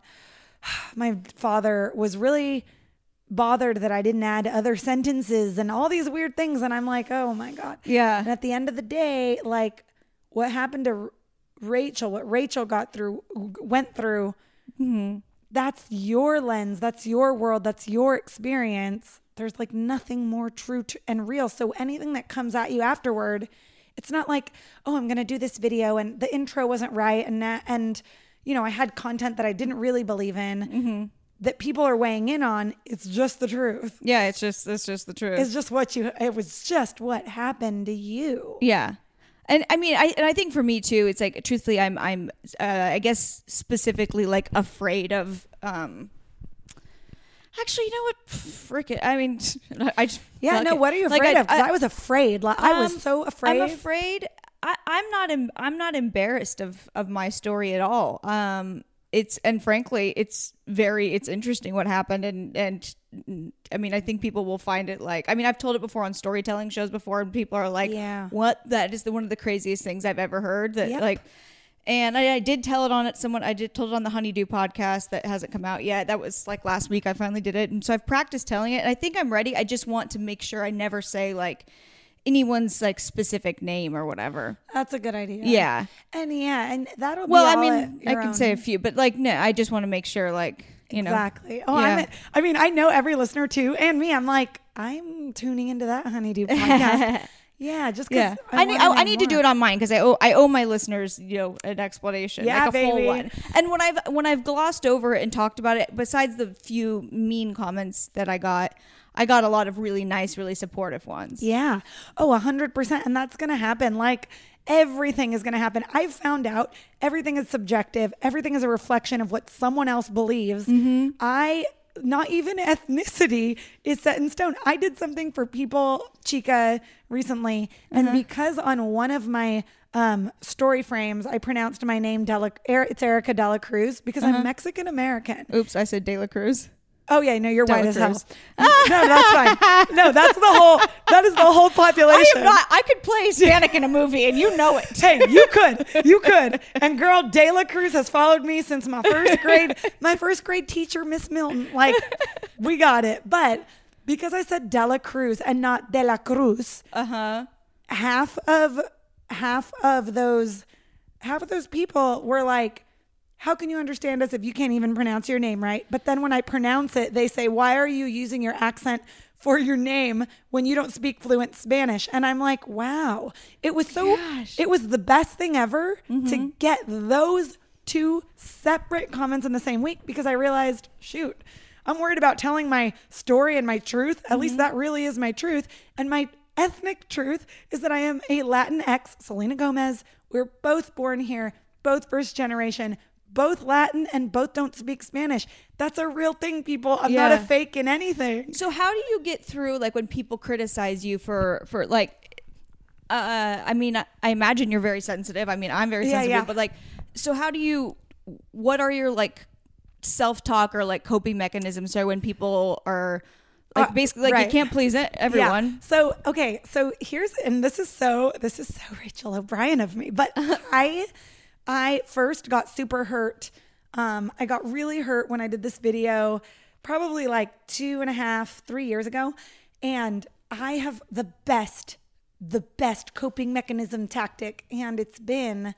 my father was really bothered that I didn't add other sentences and all these weird things. And I'm like, oh my God. Yeah. And at the end of the day, like what happened to Rachel, what Rachel got through, went through, mm-hmm. that's your lens. That's your world. That's your experience. There's like nothing more true to, and real. So anything that comes at you afterward, it's not like, oh, I'm going to do this video and the intro wasn't right. And, that, and, you know, I had content that I didn't really believe in. Mm-hmm. that people are weighing in on. It's just the truth. Yeah, it's just it's just the truth. It's just what you it was just what happened to you. Yeah. And I mean, I and I think for me too, it's like truthfully I'm I'm uh, I guess specifically like afraid of um actually, you know what? Frick it. I mean, I just Yeah, no, it. what are you like afraid I, of? 'Cause I, I was afraid. Like, I was um, so afraid. I'm afraid I, I'm not em- I'm not embarrassed of of my story at all. Um It's and frankly, it's very it's interesting what happened, and and I mean, I think people will find it like I mean, I've told it before on storytelling shows before, and people are like, yeah. "What? That is the one of the craziest things I've ever heard." That Yep. like, and I, I did tell it on it. Someone I did told it on the Honeydew podcast that hasn't come out yet. That was like last week. I finally did it, and so I've practiced telling it, and I think I'm ready. I just want to make sure I never say like anyone's like specific name or whatever. That's a good idea. Yeah. And yeah, and that'll be well, I all mean, at I your can own. say a few, but like, no, I just want to make sure, like, you exactly. know. Oh, yeah. I'm. I mean, I know every listener too, and me. I'm like, I'm tuning into that Honeydew podcast. yeah, just because yeah. I, I need. I, I need to do it on mine because I owe. I owe my listeners, you know, an explanation, Yeah, like a baby. full one. And when I've when I've glossed over it and talked about it, besides the few mean comments that I got, I got a lot of really nice, really supportive ones. Yeah. Oh, a hundred percent. And that's going to happen. Like everything is going to happen. I've found out everything is subjective. Everything is a reflection of what someone else believes. Mm-hmm. I, not even ethnicity is set in stone. I did something for People Chica recently. And mm-hmm. because on one of my um, story frames, I pronounced my name, Dela, it's Erica Dela Cruz, because mm-hmm. I'm Mexican American. Oops, I said De La Cruz. Oh yeah, no, you're white as hell. Cruz. No, that's fine. No, that's the whole. That is the whole population. I am not. I could play Hispanic in a movie, and you know it. Hey, you could, you could. And girl, De La Cruz has followed me since my first grade. My first grade teacher, Miss Milton. Like, we got it. But because I said De La Cruz and not De La Cruz, uh huh. Half of half of those, half of those people were like, how can you understand us if you can't even pronounce your name right? But then when I pronounce it, they say, why are you using your accent for your name when you don't speak fluent Spanish. And I'm like, wow, it was so, Gosh. it was the best thing ever mm-hmm. to get those two separate comments in the same week, because I realized, shoot, I'm worried about telling my story and my truth. At mm-hmm. least that really is my truth. And my ethnic truth is that I am a Latinx Selena Gomez. We're both born here, both first generation, both Latin, and both don't speak Spanish. That's a real thing, people. I'm yeah. not a fake in anything. So how do you get through, like, when people criticize you for, for like, uh, I mean, I, I imagine you're very sensitive. I mean, I'm very yeah, sensitive, yeah. but like, so how do you, what are your like self-talk or like coping mechanisms so when people are like uh, basically like right. you can't please it, everyone. Yeah. So, okay. So here's, and this is so, this is so Rachel O'Brien of me, but I, I first got super hurt. Um, I got really hurt when I did this video probably like two and a half, three years ago. And I have the best, the best coping mechanism tactic. And it's been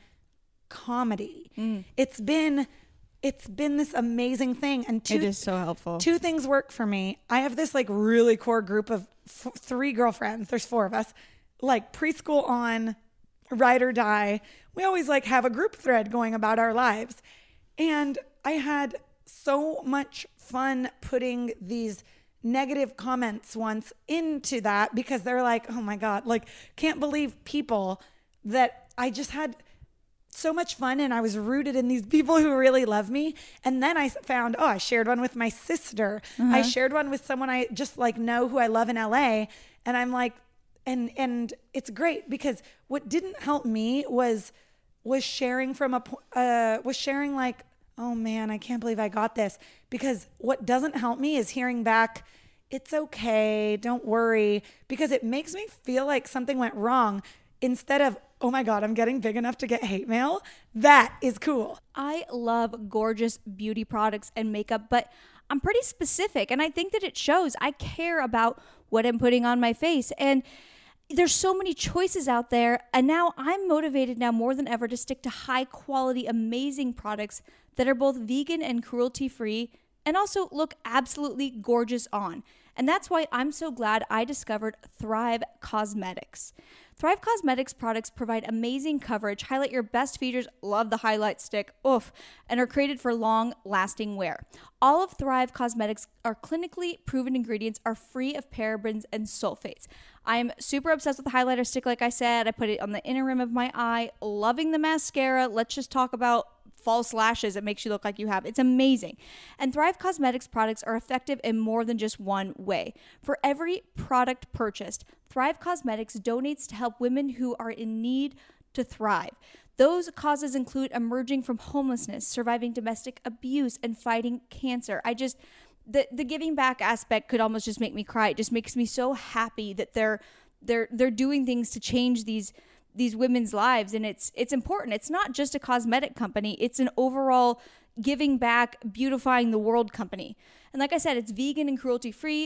comedy. Mm. It's been, it's been this amazing thing. And two, it is so helpful. Two things work for me. I have this like really core group of f- three girlfriends. There's four of us, like preschool on, ride or die. We always like have a group thread going about our lives. And I had so much fun putting these negative comments once into that, because they're like, oh my God, like can't believe people that I just had so much fun, and I was rooted in these people who really love me. And then I found, oh, I shared one with my sister. Uh-huh. I shared one with someone I just like know who I love in L A. And I'm like, and and it's great, because what didn't help me was was sharing from a uh, was sharing like, oh man, I can't believe I got this. Because what doesn't help me is hearing back, it's okay, don't worry, because it makes me feel like something went wrong instead of, oh my God, I'm getting big enough to get hate mail. That is cool. I love gorgeous beauty products and makeup, but I'm pretty specific, and I think that it shows. I care about what I'm putting on my face, and there's so many choices out there, and now I'm motivated now more than ever to stick to high quality, amazing products that are both vegan and cruelty free and also look absolutely gorgeous on. And that's why I'm so glad I discovered Thrive Causemetics. Thrive Causemetics products provide amazing coverage, highlight your best features, love the highlight stick, oof, and are created for long-lasting wear. All of Thrive Causemetics are clinically proven ingredients are free of parabens and sulfates. I'm super obsessed with the highlighter stick, like I said. I put it on the inner rim of my eye, loving the mascara. Let's just talk about false lashes. It makes you look like you have. It's amazing. And Thrive Causemetics products are effective in more than just one way. For every product purchased, Thrive Causemetics donates to help women who are in need to thrive. Those causes include emerging from homelessness, surviving domestic abuse, and fighting cancer. I just, the the giving back aspect could almost just make me cry. It just makes me so happy that they're they're they're doing things to change these these women's lives, and it's it's important. It's not just a cosmetic company, it's an overall giving back, beautifying the world company. And like I said, it's vegan and cruelty free.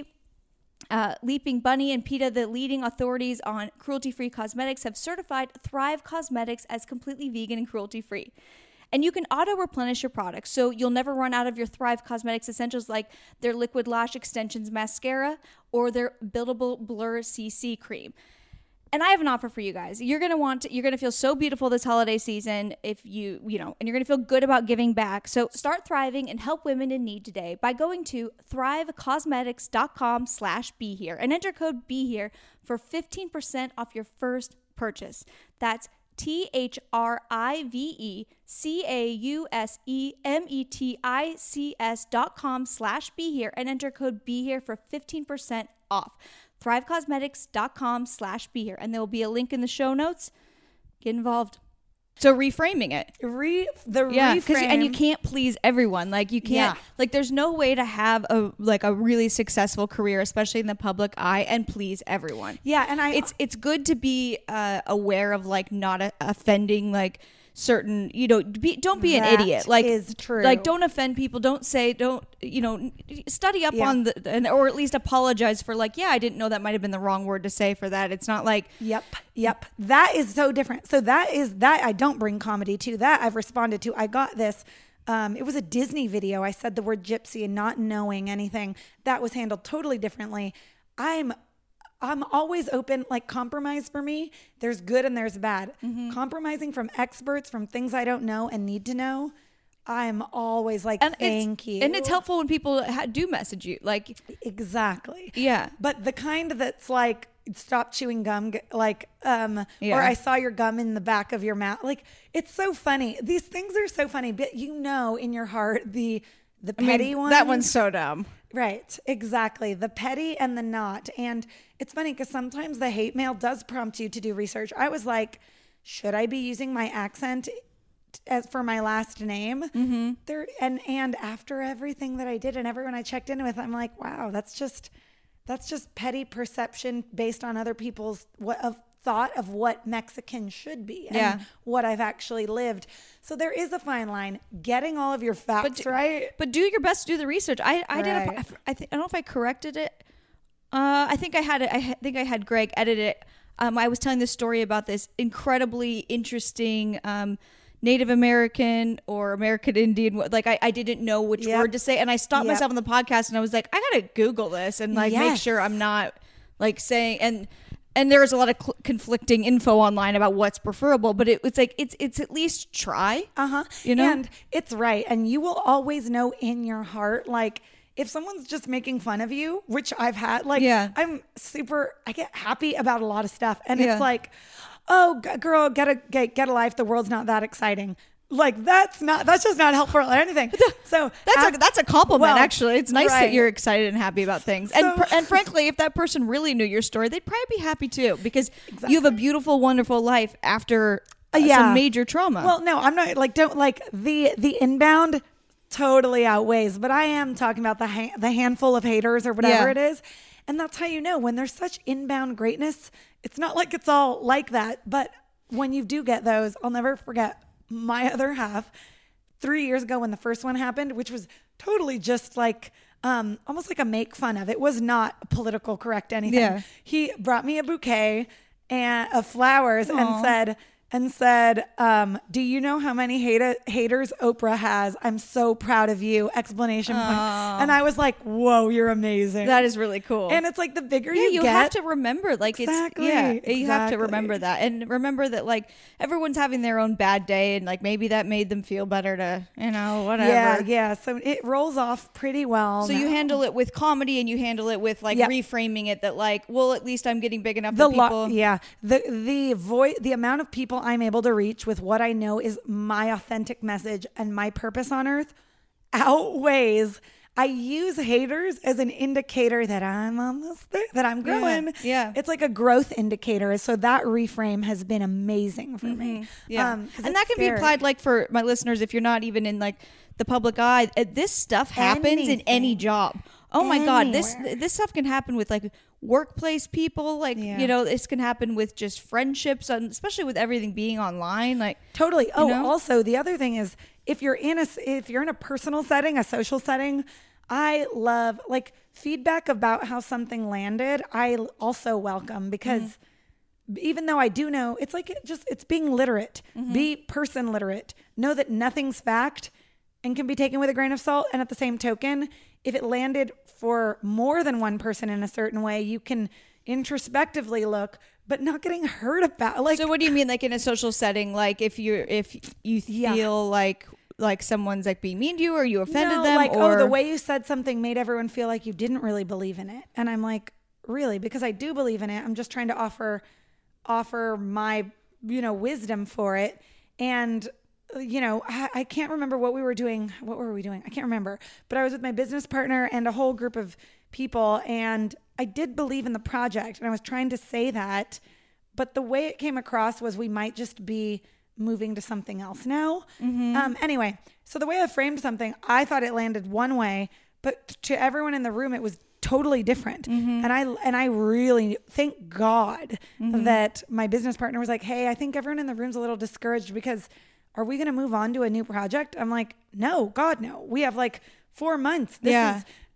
Uh, Leaping Bunny and PETA, the leading authorities on cruelty-free cosmetics, have certified Thrive Causemetics as completely vegan and cruelty-free. And you can auto-replenish your products, so you'll never run out of your Thrive Causemetics essentials like their Liquid Lash Extensions Mascara or their Buildable Blur C C Cream. And I have an offer for you guys. You're going to want to, you're going to feel so beautiful this holiday season if you, you know, and you're going to feel good about giving back. So start thriving and help women in need today by going to thrivecausemetics.com slash be here and enter code be here for fifteen percent off your first purchase. That's T H R I V E C A U S E M E T I C S dot com slash be here and enter code be here for fifteen percent off. thrivecausemetics.com slash be here. And there will be a link in the show notes. Get involved. So reframing it. Re the yeah, reframe. And you can't please everyone. Like you can't, yeah. like there's no way to have a like a really successful career, especially in the public eye, and please everyone. Yeah. And I, it's, it's good to be uh, aware of like not a, offending like certain, you know, be, don't be an that idiot. Like is true. Like don't offend people. Don't say, don't, you know, study up yeah. on the, and, or at least apologize for like, yeah, I didn't know that might've been the wrong word to say for that. It's not like, yep. Yep. That is so different. So that is that I don't bring comedy to. That I've responded to. I got this. Um, it was a Disney video. I said the word gypsy and not knowing anything. That was handled totally differently. I'm I'm always open, like compromise for me. There's good and there's bad. Mm-hmm. Compromising from experts, from things I don't know and need to know. I'm always like, and thank you. And it's helpful when people ha- do message you. Like, exactly. Yeah. But the kind that's like, stop chewing gum, like, um, yeah. or I saw your gum in the back of your mouth. Like, it's so funny. These things are so funny, but you know, in your heart, the, the petty I mean, ones. That one's so dumb. Right. Exactly. The petty and the not. And it's funny because sometimes the hate mail does prompt you to do research. I was like, should I be using my accent as for my last name? Mm-hmm. There and and after everything that I did and everyone I checked in with, I'm like, wow, that's just that's just petty perception based on other people's what of thought of what Mexican should be and yeah. what I've actually lived. So there is a fine line. Getting all of your facts but do, right, but do your best to do the research. I I right. did. A, I think I don't know if I corrected it. Uh, I think I had it. I think I had Greg edit it. Um, I was telling this story about this incredibly interesting. Um, Native American or American Indian, like I, I didn't know which yep. word to say, and I stopped yep. myself on the podcast and I was like, I gotta Google this and like yes. make sure I'm not like saying and and there's a lot of cl- conflicting info online about what's preferable, but it, it's like it's it's at least try, uh huh, you know, and it's right, and you will always know in your heart, like if someone's just making fun of you, which I've had, like yeah. I'm super, I get happy about a lot of stuff, and yeah. it's like, oh, g- girl, get a get, get a life. The world's not that exciting. Like that's not that's just not helpful or anything. So that's af- a that's a compliment. well, actually, it's nice right. that you're excited and happy about things. So, and pr- and frankly, if that person really knew your story, they'd probably be happy too because exactly. you have a beautiful, wonderful life after uh, yeah. some major trauma. Well, no, I'm not like don't like the the inbound totally outweighs, but I am talking about the ha- the handful of haters or whatever yeah. it is. And that's how you know when there's such inbound greatness. It's not like it's all like that, but when you do get those, I'll never forget my other half three years ago when the first one happened, which was totally just like um, almost like a make fun of. It was not political correct anything. Yeah. He brought me a bouquet and of flowers Aww. and said, and said, um, do you know how many hate- haters Oprah has? I'm so proud of you. Explanation point. And I was like, whoa, you're amazing. That is really cool. And it's like the bigger yeah, you, you get. have to remember, like Exactly, it's yeah, you have to exactly. remember that, and remember that like everyone's having their own bad day, and like maybe that made them feel better to you know whatever. Yeah, yeah. So it rolls off pretty well. So now. you handle it with comedy, and you handle it with like Yep. reframing it that like, well, at least I'm getting big enough the that people. lo- yeah the the voice the amount of people I'm able to reach with what I know is my authentic message and my purpose on earth outweighs. I use haters as an indicator that I'm on this thing, that I'm growing. Yeah, yeah. It's like a growth indicator. So that reframe has been amazing for Mm-hmm. me. Yeah. Um, 'cause and it's that can scary. be applied like for my listeners if you're not even in like the public eye. uh, This stuff happens in any Anything. job. Oh my God. This Anywhere. this stuff can happen with like workplace people. Like, Yeah. you know, this can happen with just friendships, and especially with everything being online. Like Totally. Oh, know? also the other thing is if you're in a if you're in a personal setting, a social setting, I love like feedback about how something landed. I also welcome because mm-hmm. even though I do know, it's like it just it's being literate. Mm-hmm. Be person literate. Know that nothing's fact and can be taken with a grain of salt. And at the same token, if it landed for more than one person in a certain way, you can introspectively look, but not getting hurt about. Like, so what do you mean, like in a social setting? Like if you're if you feel Yeah. like like someone's like being mean to you, or you offended no, them, like, or oh, the way you said something made everyone feel like you didn't really believe in it. And I'm like, really? Because I do believe in it. I'm just trying to offer offer my, you know, wisdom for it. And you know, I, I can't remember what we were doing. What were we doing? I can't remember. But I was with my business partner and a whole group of people, and I did believe in the project, and I was trying to say that, but the way it came across was we might just be moving to something else now. Mm-hmm. Um, anyway, so the way I framed something, I thought it landed one way, but to everyone in the room, it was totally different. Mm-hmm. And I and I really thank God mm-hmm. that my business partner was like, hey, I think everyone in the room's a little discouraged because are we going to move on to a new project? I'm like, no, God, no. We have like four months. This Yeah. is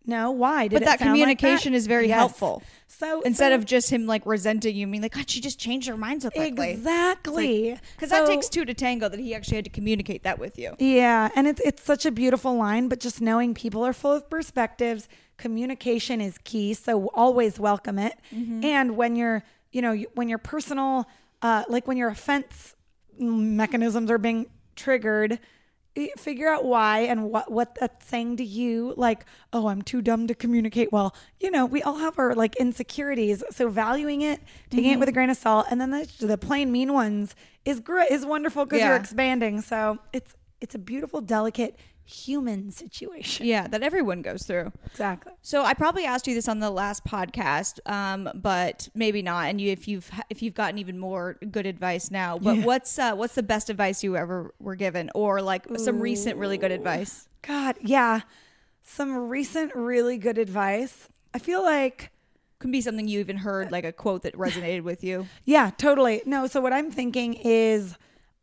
No, why? Did But it that sound like communication that? is very Yes. helpful. So Instead so- of just him like resenting you, mean like, God, she just changed her mind so quickly. exactly, Because So- that takes two to tango. That he actually had to communicate that with you. Yeah, and it's it's such a beautiful line, but just knowing people are full of perspectives, communication is key. So always welcome it. Mm-hmm. And when you're, you know, you- when your personal, uh, like when your offense mechanisms are being triggered, i- figure out why and what what that's saying to you. Like, oh, I'm too dumb to communicate well. You know, we all have our like insecurities. So valuing it, taking Mm-hmm. it with a grain of salt, and then the, the plain mean ones is great, is wonderful because Yeah. you're expanding. So it's it's a beautiful, delicate human situation. Yeah, that everyone goes through. Exactly. So I probably asked you this on the last podcast, um, but maybe not. And you, if you've if you've gotten even more good advice now, but Yeah. what's uh, what's the best advice you ever were given, or like some recent really good advice? God, yeah. Some recent really good advice. I feel like Could be something you even heard, like a quote that resonated with you. Yeah, totally. No, so what I'm thinking is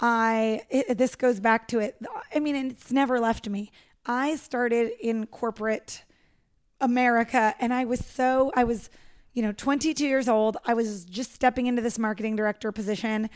I it, this goes back to it. I mean, and it's never left me. I started in corporate America and I was so I was, you know, twenty-two years old. I was just stepping into this marketing director position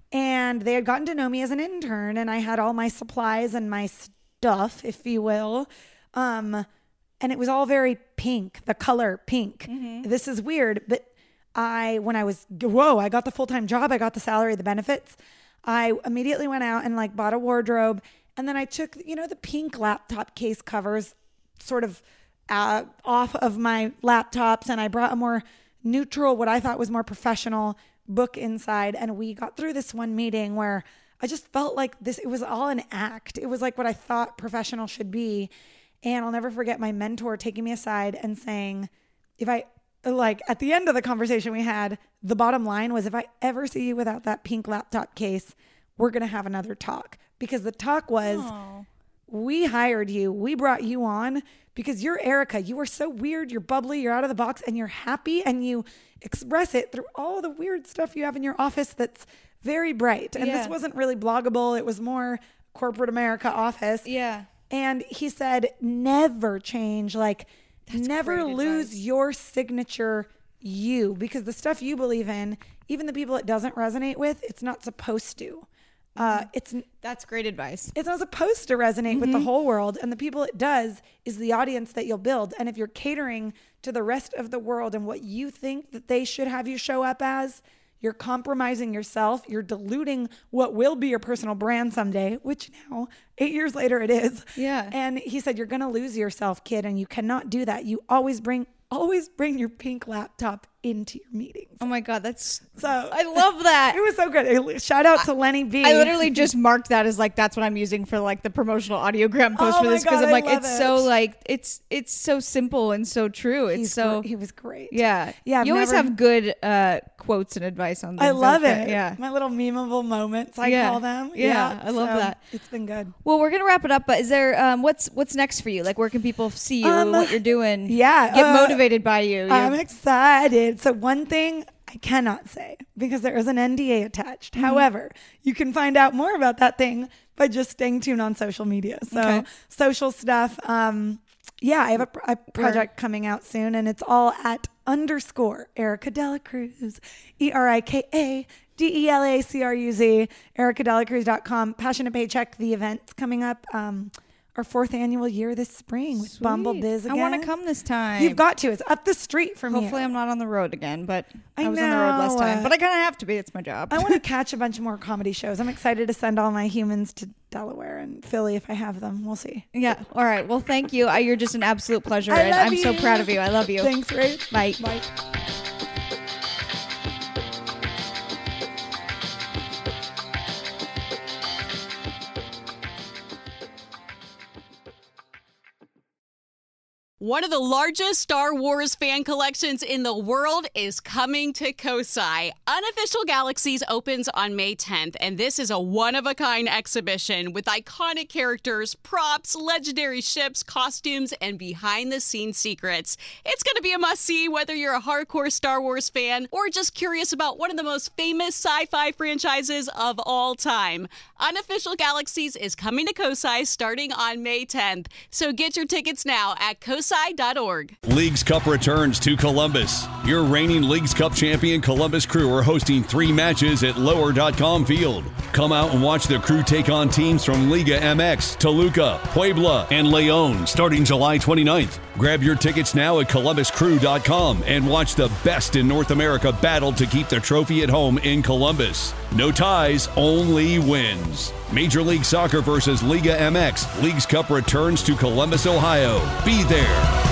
and they had gotten to know me as an intern and I had all my supplies and my stuff, if you will. Um and it was all very pink, the color pink. This is weird, but I, when I was, whoa, I got the full-time job, I got the salary, the benefits. I immediately went out and like bought a wardrobe. And then I took, you know, the pink laptop case covers sort of uh, off of my laptops. And I brought a more neutral, what I thought was more professional book inside. And we got through this one meeting where I just felt like this, it was all an act. It was like what I thought professional should be. And I'll never forget my mentor taking me aside and saying, if I, like at the end of the conversation we had, the bottom line was, if I ever see you without that pink laptop case, we're going to have another talk. Because the talk was, Oh. we hired you. We brought you on because you're Erica. You are so weird. You're bubbly. You're out of the box and you're happy and you express it through all the weird stuff you have in your office that's very bright. And Yeah. this wasn't really bloggable. It was more corporate America office. Yeah. And he said, never change. Like, never great lose advice. your signature you, because the stuff you believe in, even the people it doesn't resonate with, it's not supposed to. Uh, it's That's great advice. it's not supposed to resonate with the whole world. And the people it does is the audience that you'll build. And if you're catering to the rest of the world and what you think that they should have you show up as, you're compromising yourself. You're diluting what will be your personal brand someday, which now, eight years later, it is. Yeah. And he said, you're going to lose yourself, kid. And you cannot do that. You always bring, always bring your pink laptop into your meetings. Oh my God, that's So I love that. it was so good. Shout out to Lenny B. I literally just marked that as like that's what I'm using for like the promotional audiogram post Oh for my this because God, I'm I like love it's so it. like it's it's so simple and so true. It's He's so gr- he was great. yeah Yeah, I've You always never- have good uh, quotes and advice on. Things I love like that. it. Yeah. My little memeable moments, I Yeah. call them. Yeah, I love so that. It's been good. Well, we're gonna wrap it up, but is there um, what's what's next for you? Like, where can people see you? Um, what you're doing? yeah, get uh, motivated by you. You're- I'm excited. So one thing I cannot say because there is an N D A attached. Mm-hmm. However, you can find out more about that thing by just staying tuned on social media. So Okay. social stuff. Um, yeah, I have a, pr- a project coming out soon, and it's all at underscore Erica Dela Cruz, E R I K A D E L A C R U Z, erica dela cruz dot com. Passionate Paycheck, the event's coming up. Um, our fourth annual year this spring with Bumble Sweet. Biz again. I want to come this time. You've got to. It's up the street from Hopefully, you. I'm not on the road again, but I, I was on the road last know. time. But I kind of have to be. It's my job. I want to catch a bunch more comedy shows. I'm excited to send all my humans to Delaware and Philly if I have them. We'll see. Yeah. All right. Well, thank you. I, you're just an absolute pleasure, I and love I'm so you. proud of you. I love you. Thanks, Ray. Bye. Bye. One of the largest Star Wars fan collections in the world is coming to Kosai. Unofficial Galaxies opens on May tenth, and this is a one-of-a-kind exhibition with iconic characters, props, legendary ships, costumes, and behind-the-scenes secrets. It's going to be a must-see whether you're a hardcore Star Wars fan or just curious about one of the most famous sci-fi franchises of all time. Unofficial Galaxies is coming to Kosai starting on May tenth, so get your tickets now at kosai cosi dot org. Leagues Cup returns to Columbus. Your reigning Leagues Cup champion Columbus Crew are hosting three matches at lower dot com Field. Come out and watch the Crew take on teams from Liga M X, Toluca, Puebla, and León starting July twenty-ninth. Grab your tickets now at columbus crew dot com and watch the best in North America battle to keep the trophy at home in Columbus. No ties, only wins. Major League Soccer versus Liga M X. Leagues Cup returns to Columbus, Ohio. Be there.